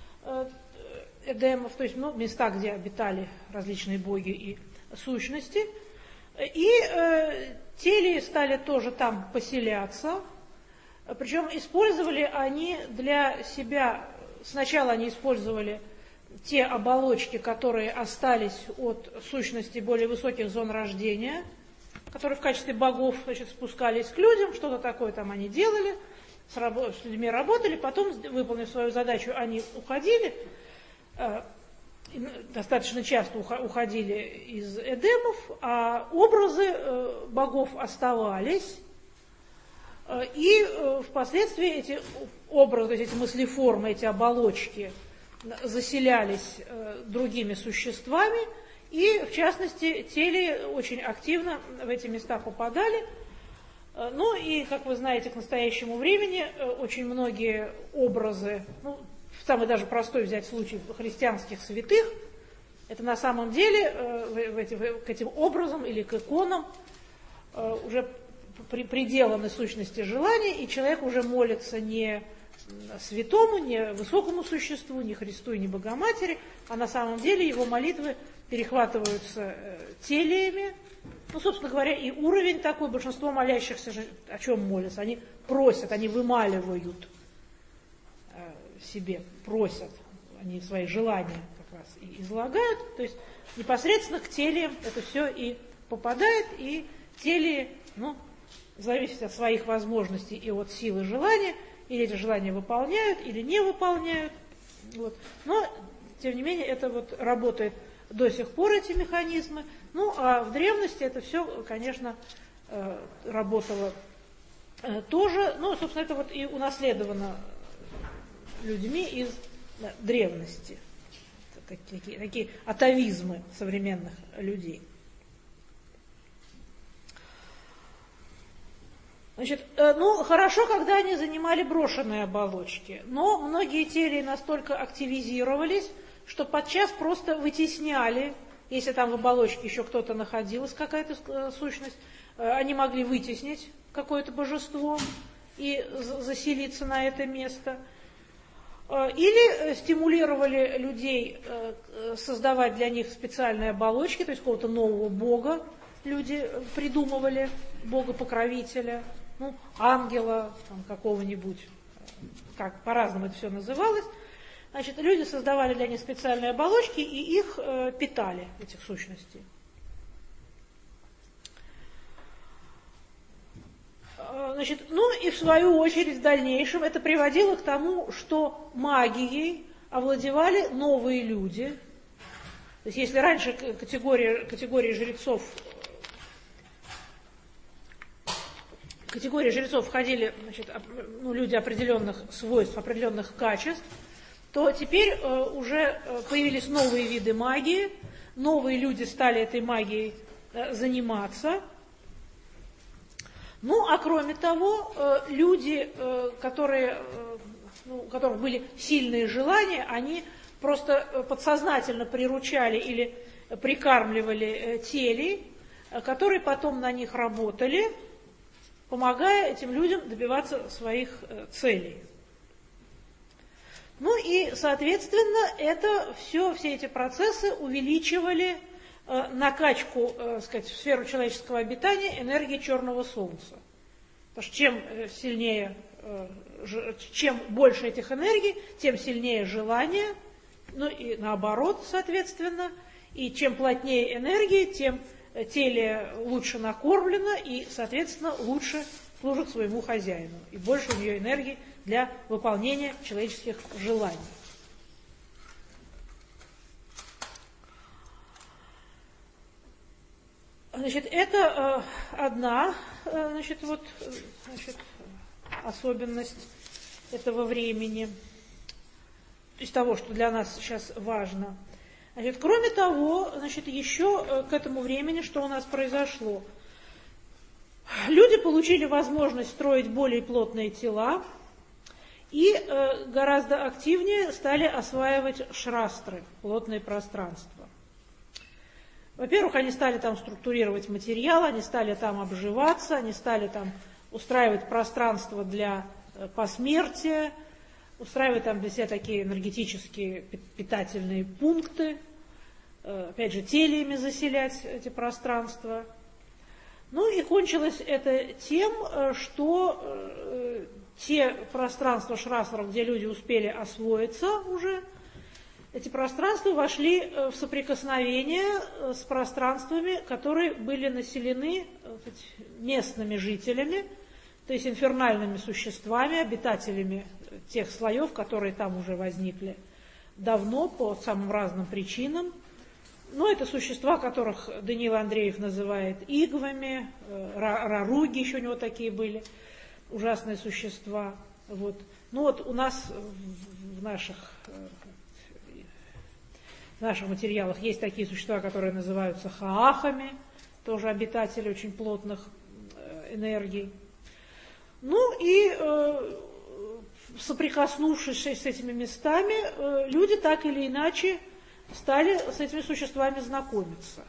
эдемов, то есть ну, места, где обитали различные боги и сущности. И э, телии стали тоже там поселяться, причем использовали они для себя. Сначала они использовали те оболочки, которые остались от сущностей более высоких зон рождения, которые в качестве богов, значит, спускались к людям, что-то такое там они делали, с, раб- с людьми работали, потом, выполнив свою задачу, они уходили, э, достаточно часто уходили из эдемов, а образы э, богов оставались. И впоследствии эти образы, эти мыслеформы, эти оболочки заселялись другими существами, и, в частности, телии очень активно в эти места попадали. Ну и, как вы знаете, к настоящему времени очень многие образы, ну, самый даже простой взять случай христианских святых, это на самом деле в эти, к этим образам или к иконам уже приделаны сущности желаний, и человек уже молится не святому, не высокому существу, не Христу и не Богоматери, а на самом деле его молитвы перехватываются телиями. Ну, собственно говоря, и уровень такой, большинство молящихся же о чем молятся? Они просят, они вымаливают себе, просят, они свои желания как раз и излагают, то есть непосредственно к телиям это все и попадает, и телии, ну, зависит от своих возможностей и от силы желания, или эти желания выполняют, или не выполняют. Вот. Но, тем не менее, это вот работает до сих пор, эти механизмы. Ну, а в древности это все, конечно, работало тоже. Ну, собственно, это вот и унаследовано людьми из древности. Такие, такие атовизмы современных людей. Значит, ну, хорошо, когда они занимали брошенные оболочки, но многие телии настолько активизировались, что подчас просто вытесняли, если там в оболочке еще кто-то находилась, какая-то сущность, они могли вытеснить какое-то божество и заселиться на это место. Или стимулировали людей создавать для них специальные оболочки, то есть какого-то нового бога люди придумывали, бога-покровителя, ну, ангела там, какого-нибудь, как по-разному это все называлось. Значит, люди создавали для них специальные оболочки и их э, питали, этих сущностей. Значит, ну и в свою очередь в дальнейшем это приводило к тому, что магией овладевали новые люди. То есть если раньше категория, категория жрецов, категории жрецов входили, значит, ну, люди определенных свойств, определенных качеств, то теперь э, уже появились новые виды магии, новые люди стали этой магией э, заниматься. Ну, а кроме того, э, люди, э, которые, э, ну, у которых были сильные желания, они просто подсознательно приручали или прикармливали э, телей, э, которые потом на них работали, помогая этим людям добиваться своих э, целей. Ну и, соответственно, это все, все эти процессы увеличивали э, накачку, э, сказать, в сферу человеческого обитания энергии черного солнца. Потому что чем сильнее, э, ж, чем больше этих энергий, тем сильнее желание, ну и наоборот, соответственно, и чем плотнее энергии, тем теле лучше накормлено и, соответственно, лучше служит своему хозяину. И больше у нее энергии для выполнения человеческих желаний. Значит, это э, одна э, значит, вот, значит, особенность этого времени, то есть того, что для нас сейчас важно. Значит, кроме того, значит, еще э, к этому времени, что у нас произошло? Люди получили возможность строить более плотные тела и э, гораздо активнее стали осваивать шрастры, плотные пространства. Во-первых, они стали там структурировать материал, они стали там обживаться, они стали там устраивать пространство для э, посмертия, устраивать там для себя такие энергетические питательные пункты, э, опять же, телиями заселять эти пространства. Ну и кончилось это тем, что э, те пространства шрастров, где люди успели освоиться уже, эти пространства вошли в соприкосновение с пространствами, которые были населены местными жителями, то есть инфернальными существами, обитателями тех слоев, которые там уже возникли давно по самым разным причинам. Ну, это существа, которых Даниил Андреев называет игвами, раруги еще у него такие были, ужасные существа. Вот. Ну вот у нас в наших, в наших материалах есть такие существа, которые называются хаахами, тоже обитатели очень плотных энергий. Ну и э, соприкоснувшись с этими местами, э, люди так или иначе стали с этими существами знакомиться.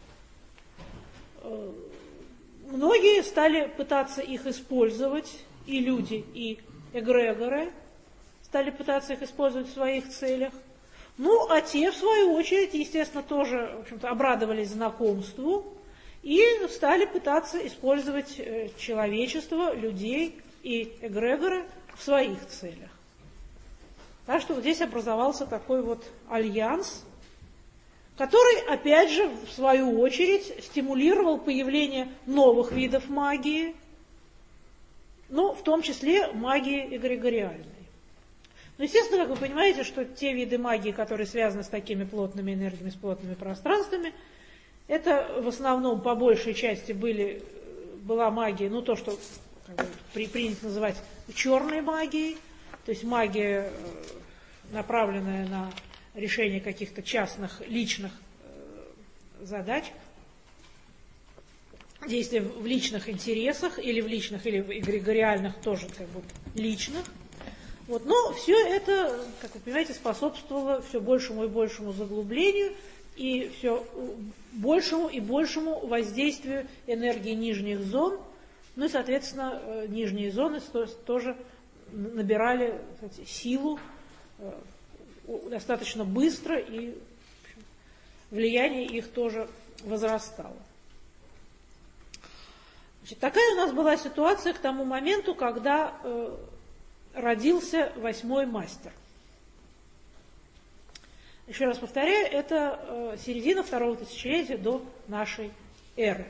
Многие стали пытаться их использовать, и люди, и эгрегоры стали пытаться их использовать в своих целях. Ну, а те, в свою очередь, естественно, тоже, в общем-то, обрадовались знакомству и стали пытаться использовать человечество, людей и эгрегоры в своих целях. Так что вот здесь образовался такой вот альянс, который, опять же, в свою очередь, стимулировал появление новых видов магии, ну, в том числе магии эгрегориальной. Но, естественно, как вы понимаете, что те виды магии, которые связаны с такими плотными энергиями, с плотными пространствами, это в основном по большей части были, была магия, ну, то, что как бы, при, принято называть черной магией, то есть магия, направленная на решение каких-то частных, личных э, задач, действия в личных интересах, или в личных, или в эгрегориальных, тоже как бы личных. Вот. Но все это, как вы понимаете, способствовало все большему и большему заглублению и все большему и большему воздействию энергии нижних зон. Ну и, соответственно, э, нижние зоны тоже набирали, кстати, силу э, достаточно быстро, и в общем, влияние их тоже возрастало. Значит, такая у нас была ситуация к тому моменту, когда э, родился восьмой мастер. Еще раз повторяю, это э, середина второго тысячелетия до нашей эры.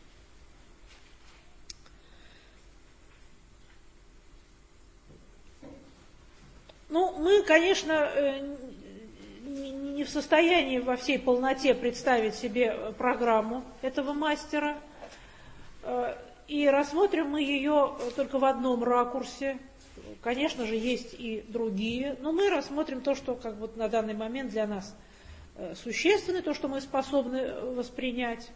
Ну, мы, конечно, э, не, не в состоянии во всей полноте представить себе программу этого мастера, э, и рассмотрим мы ее только в одном ракурсе. Конечно же, есть и другие, но мы рассмотрим то, что как бы на данный момент для нас существенно, то, что мы способны воспринять.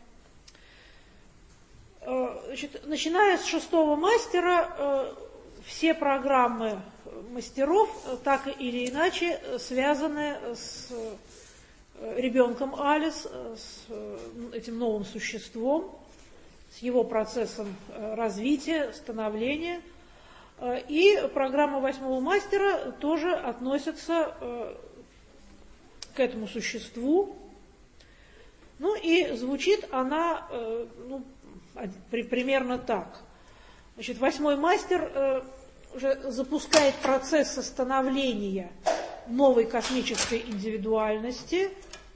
Значит, начиная с шестого мастера, все программы мастеров так или иначе связаны с ребенком Алис, с этим новым существом, с его процессом развития, становления. И программа восьмого мастера тоже относится э, к этому существу. Ну и звучит она э, ну, при, примерно так. Значит, восьмой мастер э, уже запускает процесс становления новой космической индивидуальности.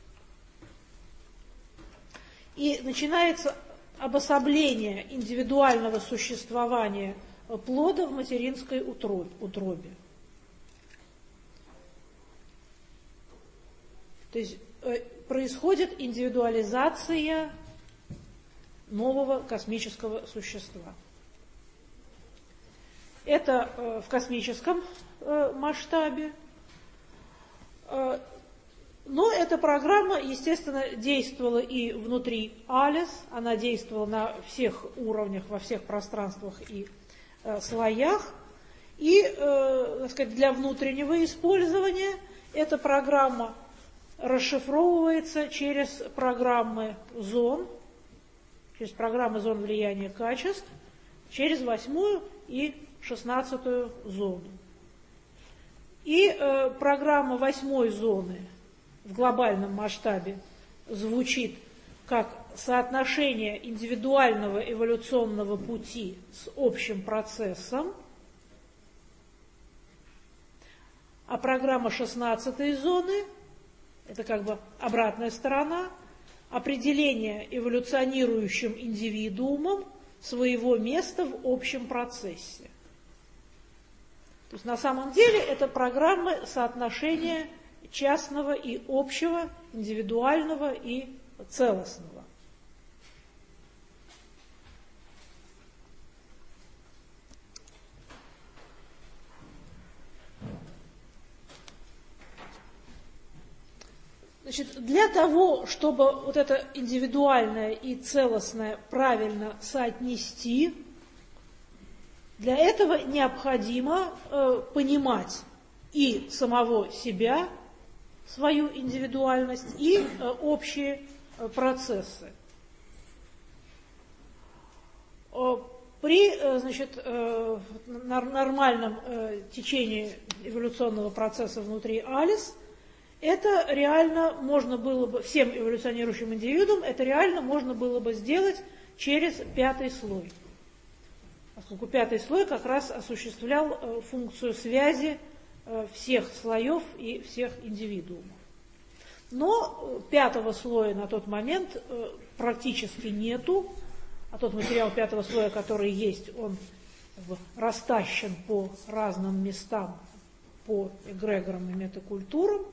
И начинается обособление индивидуального существования плода в материнской утробе. То есть э, происходит индивидуализация нового космического существа. Это э, в космическом э, масштабе. Э, но эта программа, естественно, действовала и внутри Алис, она действовала на всех уровнях, во всех пространствах и слоях, и, э, так сказать, для внутреннего использования эта программа расшифровывается через программы зон, через программы зон влияния качеств, через восьмую и шестнадцатую зону. И э, программа восьмой зоны в глобальном масштабе звучит как соотношение индивидуального эволюционного пути с общим процессом, а программа шестнадцатой зоны – это как бы обратная сторона, определение эволюционирующим индивидуумом своего места в общем процессе. То есть на самом деле это программы соотношения частного и общего, индивидуального и целостного. Значит, для того, чтобы вот это индивидуальное и целостное правильно соотнести, для этого необходимо э, понимать и самого себя, свою индивидуальность, и э, общие э, процессы. Э, при э, значит, э, нормальном э, течении эволюционного процесса внутри Алис это реально можно было бы, всем эволюционирующим индивидуумам, это реально можно было бы сделать через пятый слой. Поскольку пятый слой как раз осуществлял э, функцию связи э, всех слоев и всех индивидуумов. Но пятого слоя на тот момент э, практически нету, а тот материал пятого слоя, который есть, он как бы растащен по разным местам, по эгрегорам и метакультурам.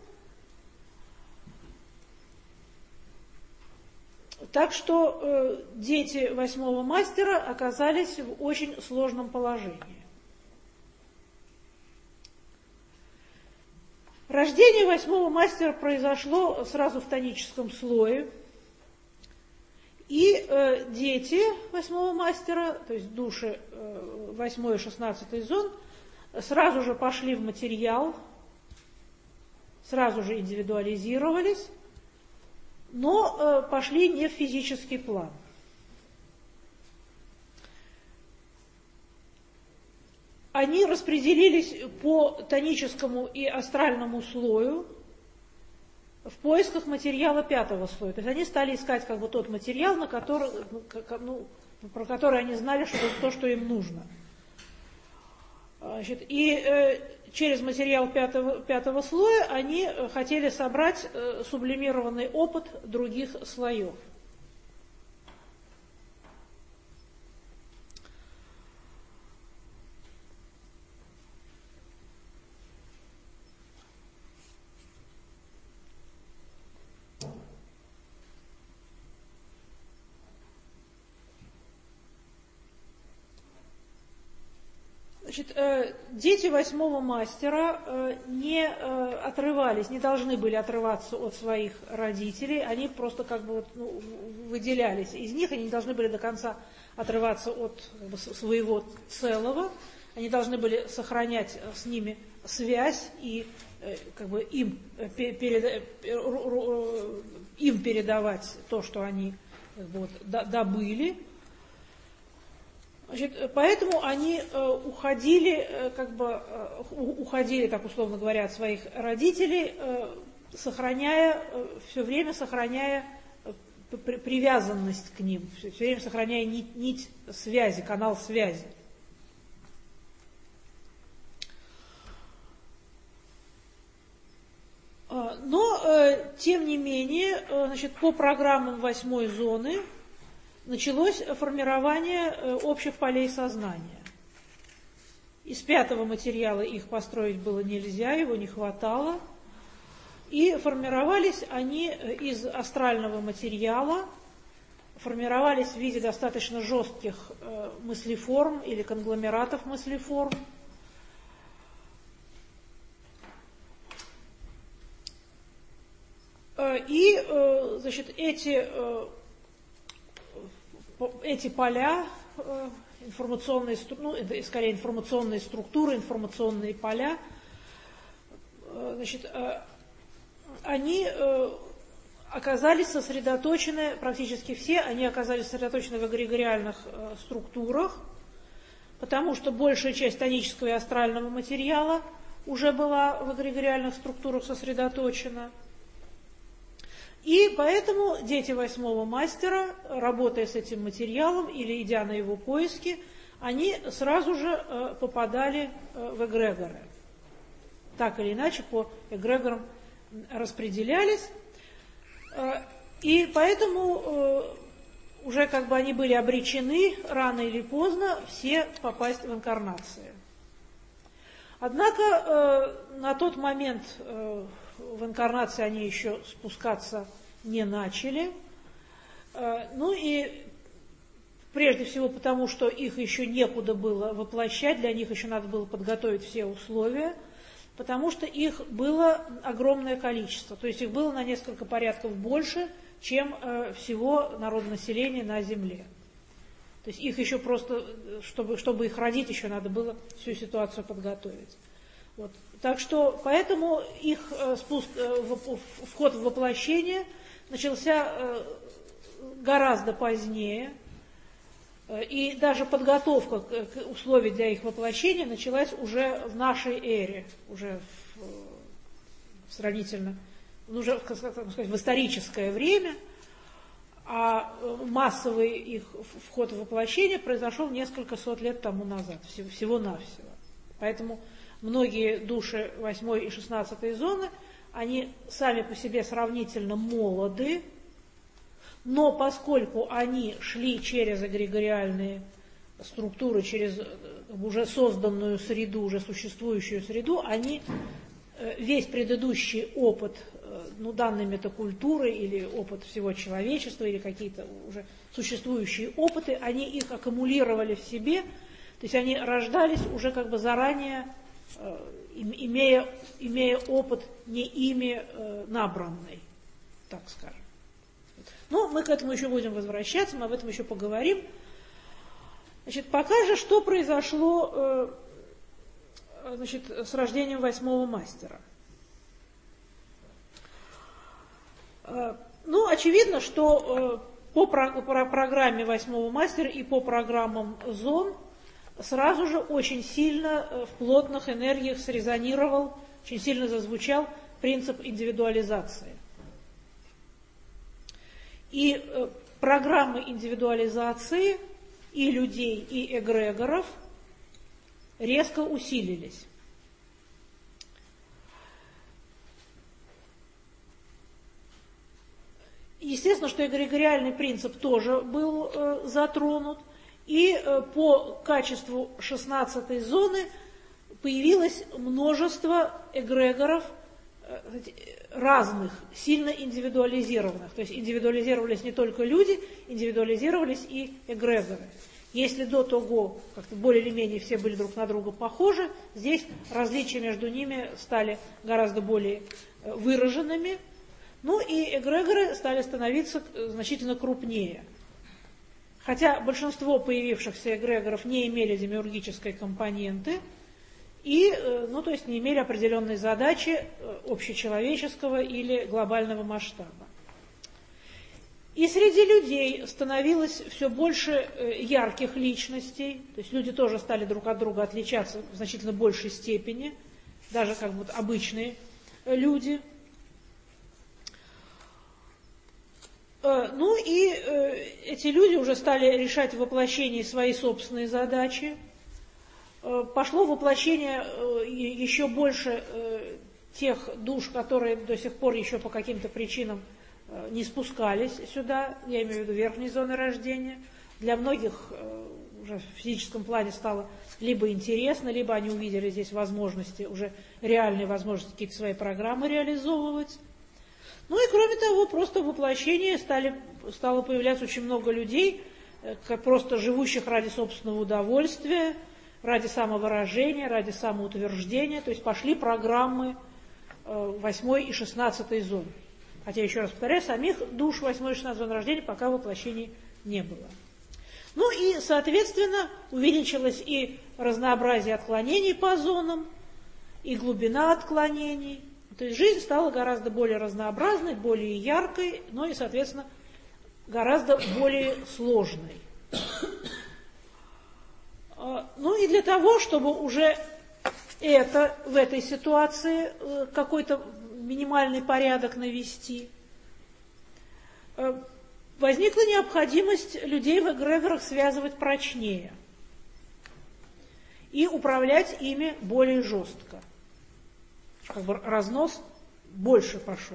Так что э, дети восьмого мастера оказались в очень сложном положении. Рождение восьмого мастера произошло сразу в тоническом слое, и э, дети восьмого мастера, то есть души э, восьмой и шестнадцатой зон, сразу же пошли в материал, сразу же индивидуализировались, но э, пошли не в физический план. Они распределились по тоническому и астральному слою в поисках материала пятого слоя. То есть они стали искать как бы тот материал, на который, ну, про который они знали, что это то, что им нужно. Значит, и э, через материал пятого, пятого слоя они хотели собрать э, сублимированный опыт других слоев. Значит, э, дети восьмого мастера э, не э, отрывались, не должны были отрываться от своих родителей, они просто как бы вот, ну, выделялись из них, они не должны были до конца отрываться от как бы, своего целого, они должны были сохранять с ними связь и э, как бы им, э, перед, э, им передавать то, что они как бы, вот, добыли. Значит, поэтому они э, уходили, э, как бы, э, уходили, так условно говоря, от своих родителей, э, сохраняя, э, все время сохраняя э, при, привязанность к ним, все, все время сохраняя нить, нить связи, канал связи. Но, э, тем не менее, э, значит, по программам восьмой зоны началось формирование общих полей сознания. Из пятого материала их построить было нельзя, его не хватало. И формировались они из астрального материала, формировались в виде достаточно жестких мыслеформ или конгломератов мыслеформ. И, значит, эти Эти поля, информационные, ну, это скорее информационные структуры, информационные поля, значит, они оказались сосредоточены, практически все, они оказались сосредоточены в эгрегориальных структурах, потому что большая часть тонического и астрального материала уже была в эгрегориальных структурах сосредоточена. И поэтому дети восьмого мастера, работая с этим материалом или идя на его поиски, они сразу же э, попадали э, в эгрегоры. Так или иначе по эгрегорам распределялись. Э, и поэтому э, уже как бы они были обречены рано или поздно все попасть в инкарнации. Однако э, на тот момент э, в инкарнации они еще спускаться не начали. Э, ну и прежде всего потому, что их еще некуда было воплощать, для них еще надо было подготовить все условия, потому что их было огромное количество, то есть их было на несколько порядков больше, чем э, всего народонаселения на Земле. То есть их еще просто, чтобы, чтобы их родить, еще надо было всю ситуацию подготовить. Вот. Так что, поэтому их э, спуск, э, в, вход в воплощение начался э, гораздо позднее, э, и даже подготовка к, к условиям для их воплощения началась уже в нашей эре, уже в, в сравнительно, ну, уже, как сказать, в историческое время. А массовый их вход в воплощение произошел несколько сот лет тому назад, всего-навсего. Поэтому многие души восьмой и шестнадцатой зоны, они сами по себе сравнительно молоды, но поскольку они шли через эгрегориальные структуры, через уже созданную среду, уже существующую среду, они весь предыдущий опыт, ну, данной метакультуры или опыт всего человечества, или какие-то уже существующие опыты, они их аккумулировали в себе, то есть они рождались уже как бы заранее, э, имея, имея опыт не ими э, набранный, так скажем. Но мы к этому еще будем возвращаться, мы об этом еще поговорим. Значит, пока же что произошло э, значит, с рождением восьмого мастера. Ну, очевидно, что по программе восьмого мастера и по программам зон сразу же очень сильно в плотных энергиях срезонировал, очень сильно зазвучал принцип индивидуализации. И программы индивидуализации и людей, и эгрегоров резко усилились. Естественно, что эгрегориальный принцип тоже был э, затронут, и э, по качеству шестнадцатой зоны появилось множество эгрегоров э, разных, сильно индивидуализированных. То есть индивидуализировались не только люди, индивидуализировались и эгрегоры. Если до того как-то более или менее все были друг на друга похожи, здесь различия между ними стали гораздо более выраженными. Ну и эгрегоры стали становиться значительно крупнее. Хотя большинство появившихся эгрегоров не имели демиургической компоненты и, ну, то есть не имели определенной задачи общечеловеческого или глобального масштаба. И среди людей становилось все больше ярких личностей, то есть люди тоже стали друг от друга отличаться в значительно большей степени, даже как будто обычные люди. Ну и эти люди уже стали решать в воплощении свои собственные задачи. Пошло воплощение еще больше тех душ, которые до сих пор еще по каким-то причинам не спускались сюда, я имею в виду верхней зоны рождения. Для многих уже в физическом плане стало либо интересно, либо они увидели здесь возможности, уже реальные возможности какие-то свои программы реализовывать. Ну и кроме того, просто в воплощении стали, стало появляться очень много людей, просто живущих ради собственного удовольствия, ради самовыражения, ради самоутверждения. То есть пошли программы восьмой и шестнадцатой зон. Хотя, еще раз повторяю, самих душ восьмой и шестнадцатой зон рождения пока в воплощении не было. Ну и, соответственно, увеличилось и разнообразие отклонений по зонам, и глубина отклонений. То есть жизнь стала гораздо более разнообразной, более яркой, но и, соответственно, гораздо более сложной. Ну и для того, чтобы уже это, в этой ситуации какой-то минимальный порядок навести, возникла необходимость людей в эгрегорах связывать прочнее и управлять ими более жестко. Как бы разнос больше пошел.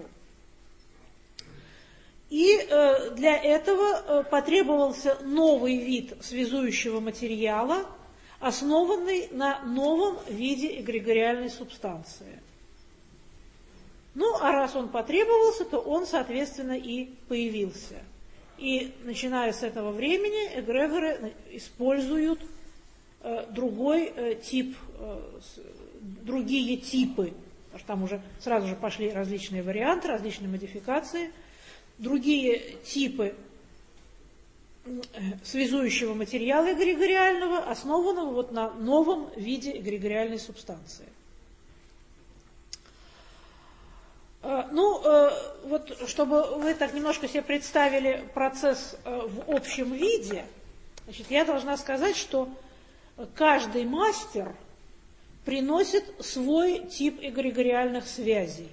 И э, для этого э, потребовался новый вид связующего материала, основанный на новом виде эгрегориальной субстанции. Ну, а раз он потребовался, то он, соответственно, и появился. И начиная с этого времени эгрегоры используют э, другой э, тип, э, с, другие типы. Потому что там уже сразу же пошли различные варианты, различные модификации, другие типы связующего материала эгрегориального, основанного вот на новом виде эгрегориальной субстанции. Ну, вот чтобы вы так немножко себе представили процесс в общем виде, значит, я должна сказать, что каждый мастер приносит свой тип эгрегориальных связей.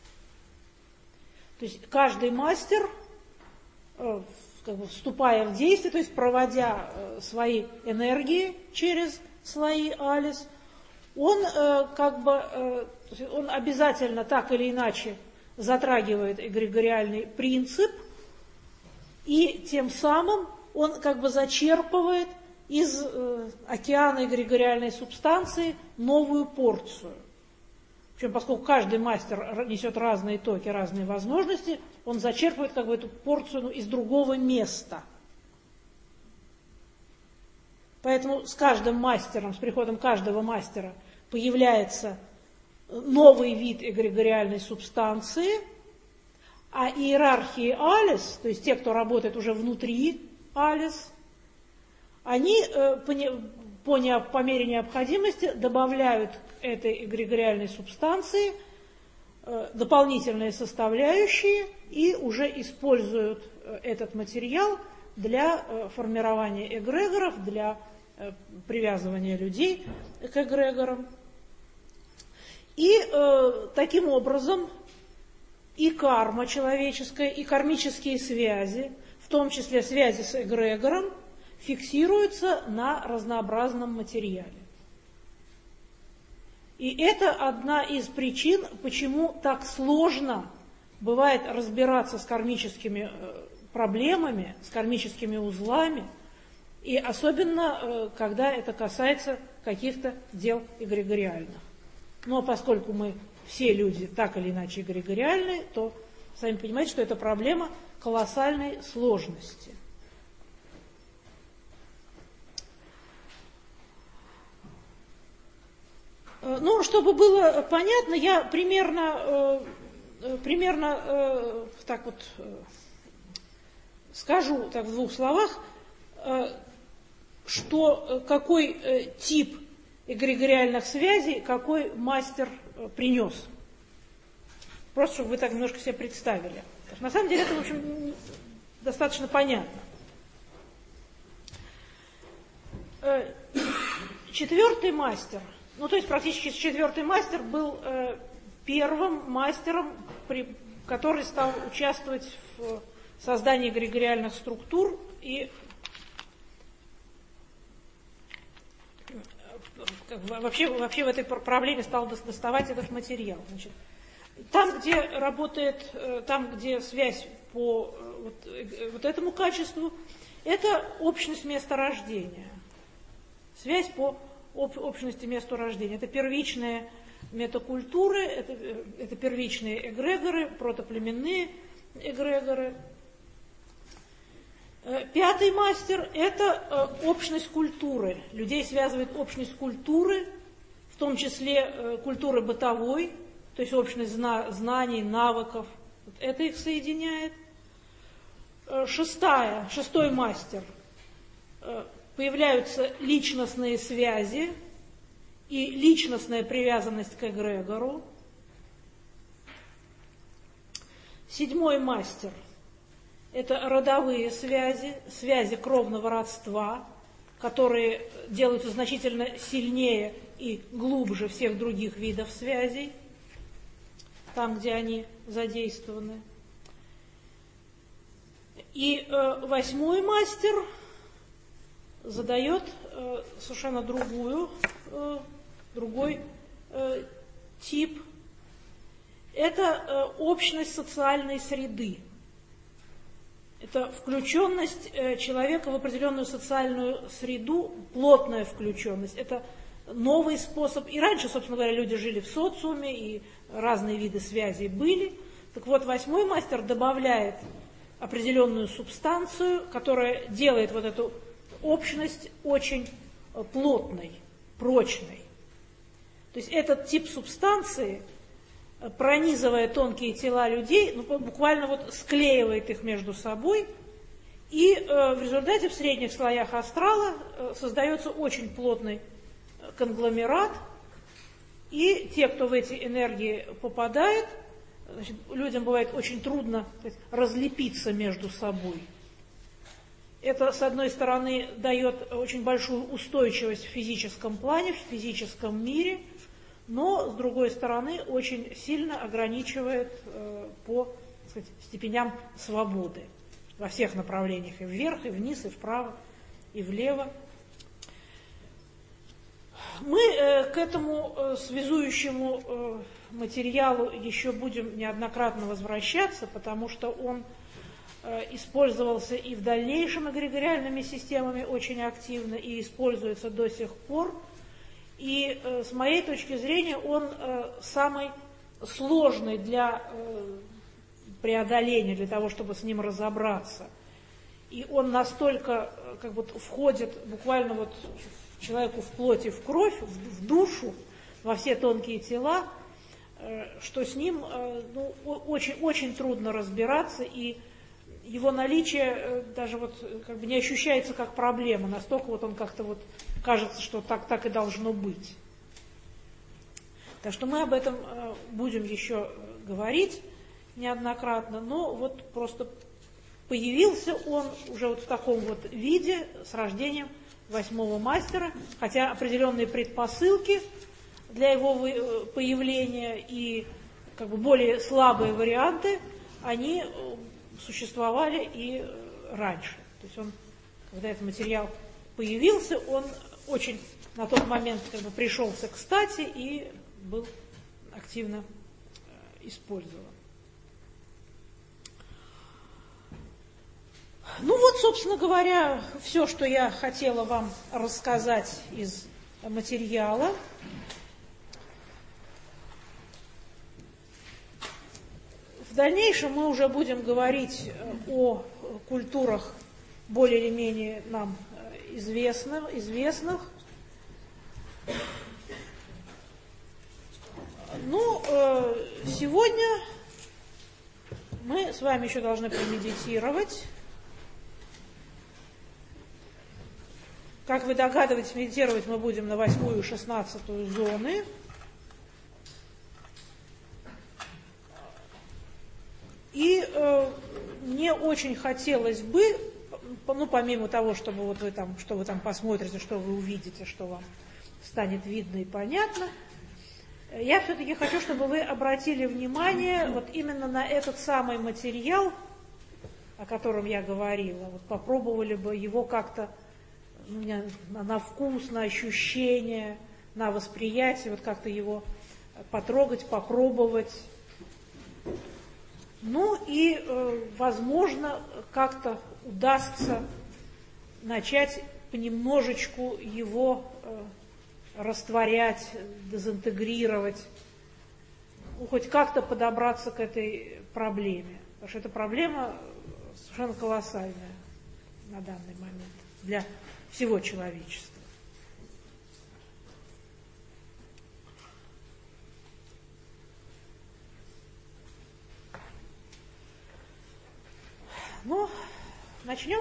То есть каждый мастер, как бы вступая в действие, то есть проводя свои энергии через слои Алис, он как бы, он обязательно так или иначе затрагивает эгрегориальный принцип, и тем самым он как бы зачерпывает из э, океана эгрегориальной субстанции новую порцию. Причем, поскольку каждый мастер несет разные токи, разные возможности, он зачерпывает как бы эту порцию, ну, из другого места. Поэтому с каждым мастером, с приходом каждого мастера появляется новый вид эгрегориальной субстанции, а иерархии Алис, то есть те, кто работает уже внутри Алис, они по, не, по, не, по мере необходимости добавляют к этой эгрегориальной субстанции э, дополнительные составляющие и уже используют э, этот материал для э, формирования эгрегоров, для э, привязывания людей к эгрегорам. И э, таким образом и карма человеческая, и кармические связи, в том числе связи с эгрегором, фиксируются на разнообразном материале. И это одна из причин, почему так сложно бывает разбираться с кармическими проблемами, с кармическими узлами, и особенно, когда это касается каких-то дел эгрегориальных. Но поскольку мы все люди так или иначе эгрегориальные, то сами понимаете, что это проблема колоссальной сложности. Ну, чтобы было понятно, я примерно, примерно так вот скажу так в двух словах, что, какой тип эгрегориальных связей, какой мастер принес. Просто, чтобы вы так немножко себе представили. На самом деле это, в общем, достаточно понятно. Четвертый мастер, ну то есть практически четвертый мастер был э, первым мастером, при, который стал участвовать в создании эгрегориальных структур и как бы, вообще, вообще в этой проблеме стал доставать этот материал. Значит, там, где работает, там, где связь по вот, вот этому качеству, это общность месторождения. Связь по об, общности месторождения. Это первичные метакультуры, это, это первичные эгрегоры, протоплеменные эгрегоры. Пятый мастер – это общность культуры. Людей связывает общность культуры, в том числе культуры бытовой, то есть общность зна- знаний, навыков. Вот это их соединяет. Шестая, шестой мастер. Появляются личностные связи и личностная привязанность к эгрегору. Седьмой мастер – это родовые связи, связи кровного родства, которые делаются значительно сильнее и глубже всех других видов связей, там, где они задействованы. И э, восьмой мастер задает э, совершенно другую, э, другой э, тип. Это э, общность социальной среды. Это включенность э, человека в определенную социальную среду, плотная включенность. Это новый способ. И раньше, собственно говоря, люди жили в социуме, и разные виды связей были. Так вот, восьмой мастер добавляет определенную субстанцию, которая делает вот эту общность очень плотной, прочной. То есть этот тип субстанции, пронизывая тонкие тела людей, ну, буквально вот склеивает их между собой, и э, в результате в средних слоях астрала э, создается очень плотный конгломерат, и те, кто в эти энергии попадает, значит, людям бывает очень трудно, так сказать, разлепиться между собой. Это, с одной стороны, дает очень большую устойчивость в физическом плане, в физическом мире, но, с другой стороны, очень сильно ограничивает э, по, так сказать, степеням свободы во всех направлениях, и вверх, и вниз, и вправо, и влево. Мы э, к этому э, связующему э, материалу еще будем неоднократно возвращаться, потому что он э, использовался и в дальнейшем эгрегориальными системами очень активно, и используется до сих пор. И э, с моей точки зрения он э, самый сложный для э, преодоления, для того, чтобы с ним разобраться. И он настолько э, как бы входит буквально вот человеку в плоть и в кровь, в, в душу, во все тонкие тела, э, что с ним э, ну, очень, очень трудно разбираться, и его наличие э, даже вот как бы не ощущается как проблема, настолько вот он как-то вот кажется, что так, так и должно быть. Так что мы об этом э, будем еще говорить неоднократно, но вот просто появился он уже вот в таком вот виде с рождением восьмого мастера, хотя определенные предпосылки для его появления и как бы более слабые варианты, они существовали и раньше. То есть он, когда этот материал появился, он очень на тот момент как бы пришелся кстати, и был активно использован. Ну вот, собственно говоря, все, что я хотела вам рассказать из материала. В дальнейшем мы уже будем говорить о культурах более или менее нам известных. известных. Ну, сегодня мы с вами еще должны помедитировать. Как вы догадываетесь, медитировать мы будем на восьмую и шестнадцатую зоны. И э, мне очень хотелось бы, ну, помимо того, чтобы вот вы там, что вы там посмотрите, что вы увидите, что вам станет видно и понятно, я все-таки хочу, чтобы вы обратили внимание вот именно на этот самый материал, о котором я говорила. Вот попробовали бы его как-то на вкус, на ощущение, на восприятие, вот как-то его потрогать, попробовать. Ну и, э, возможно, как-то удастся начать понемножечку его э, растворять, дезинтегрировать, ну, хоть как-то подобраться к этой проблеме. Потому что эта проблема совершенно колоссальная на данный момент для всего человечества. Ну, начнем.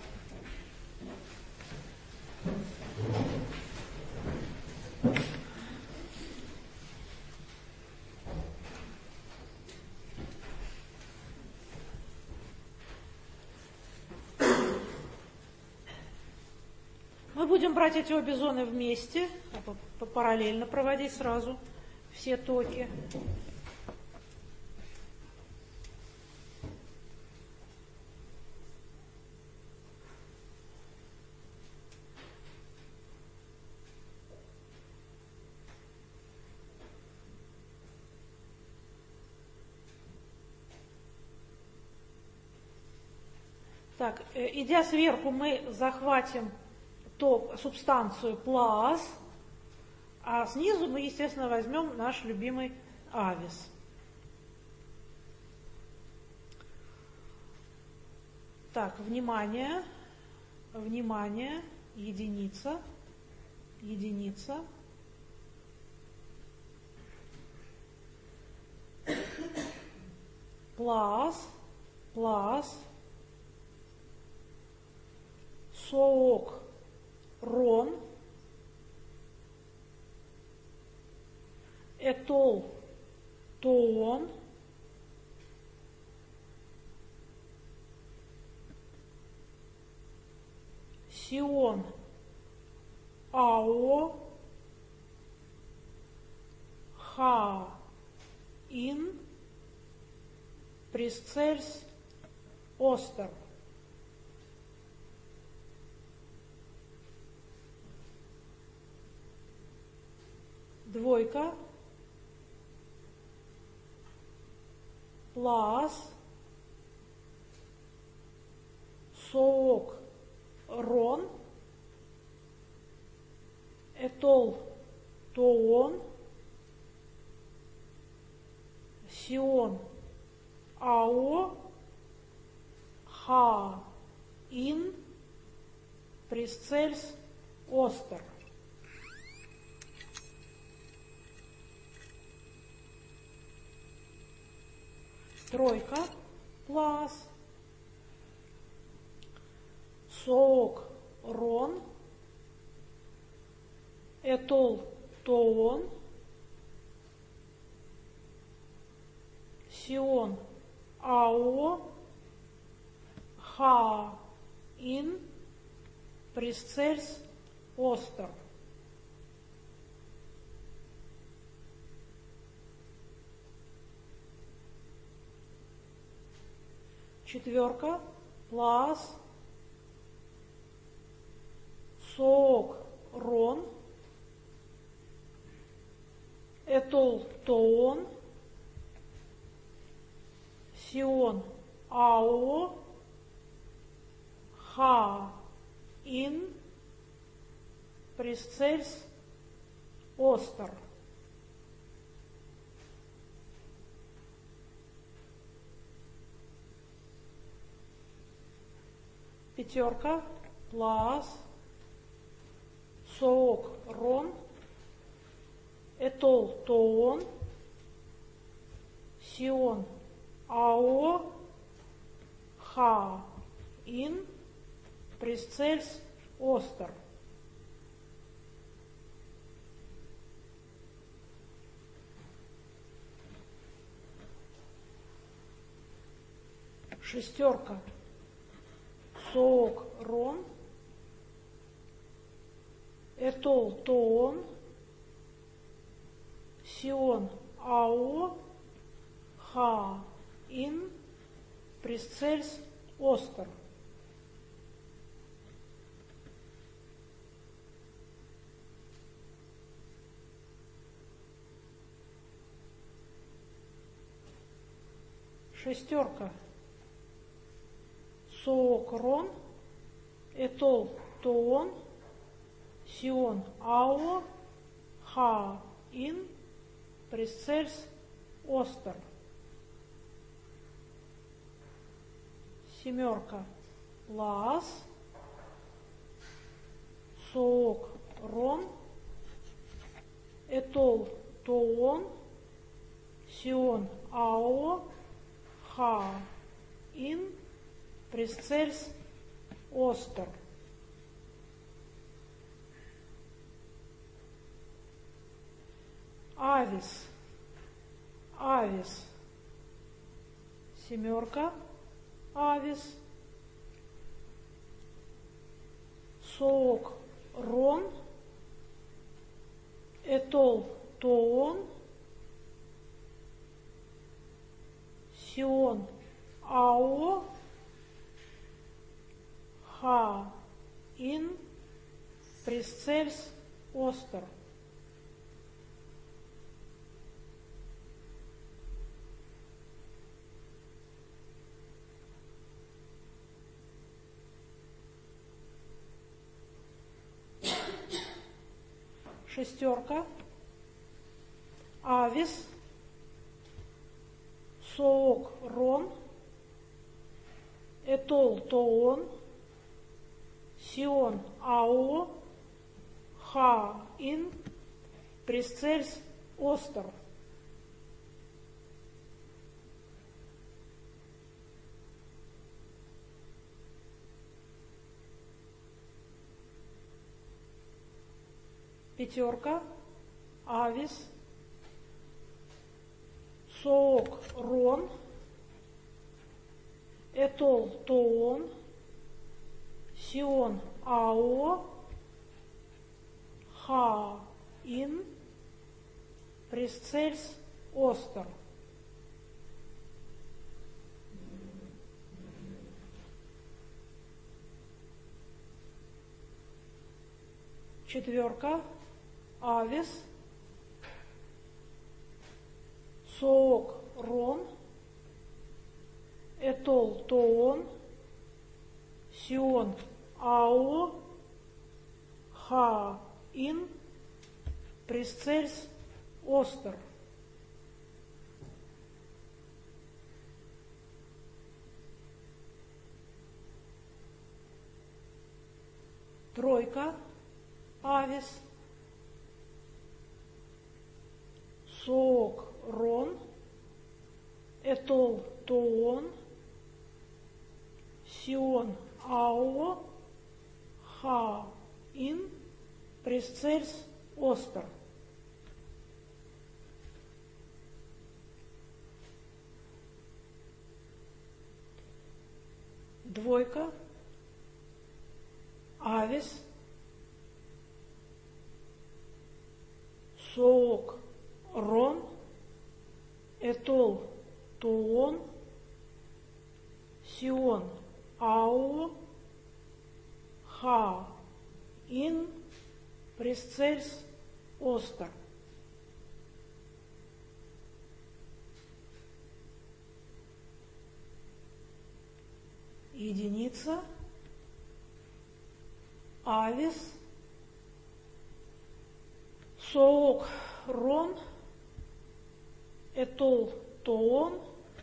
Мы будем брать эти обе зоны вместе, параллельно проводить сразу все токи. Так, идя сверху, мы захватим то субстанцию плаас, а снизу мы, естественно, возьмем наш любимый авис. Так, внимание, внимание, единица, единица. Плаас, плаас. Соок, рон, этол, тоон, сион, ао, ха, ин, присцельс, остер. Двойка, плаас, соок, рон, этол, тоон, сион, ао, ха, ин, присцельс, остер. Тройка, плаас, соок, рон, этол, тоон, сион, ао, ха, ин, присцельс, остер. Четверка, плаас, соок, рон, Этол Тоон, Сион Ао, Ха Ин, Присцельс Остер. Пятерка, Плаас, Соок Рон, Этол Тоон, Сион Ао, Ха Ин, Присцельс Остер. Шестерка, Соок Рон, Этол Тоон, Сион Ао, Ха Ин, Присцельс Остер. Шестерка, Соок Рон, Этол Тоон, Сион Ао, Ха Ин, Присцельс Остер. Семерка, Плаас, Соок Рон, Этол Тоон, Сион Ао, Ха Ин, Присцельс Остер. Авис, Авис, семерка, Авис, Соок Рон, Этол Тоон, Сион Ао, Ха Ин, Присцельс Остер. Шестерка, Авис, Соок Рон, Этол Тоон, Сион Ао, Ха Ин, Присцельс Остер. Пятерка, Авис, Соок Рон, Этол Тоон, Сион Ао, Ха Ин, Присцельс Остер. Четверка, Авис, Соок Рон, Этол Тоон, Сион Ао, Ха Ин, Присцельс Остер. Тройка, Авис, Соок Рон, Этол Тоон, Сион Ао, Ха Ин, Присцельс Остер. Двойка, Авис, Соок Рон, Этол Тоон, Сион Ао, Ха Ин, Присцельс Остер. единица, авис, соок рон, этол тоон,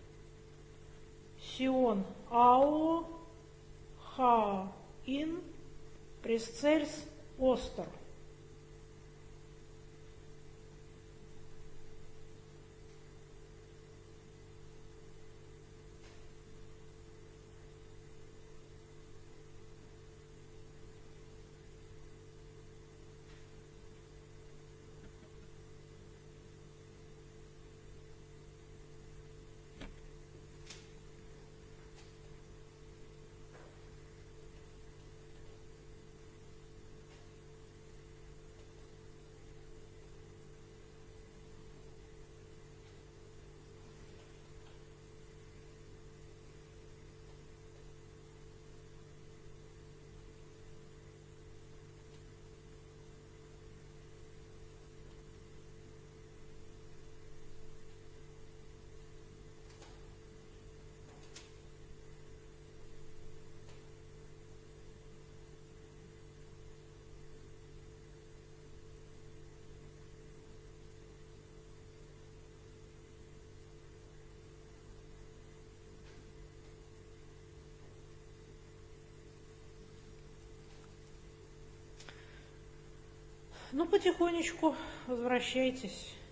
сион ао, ха ин, пресцельс остер. Ну, потихонечку возвращайтесь.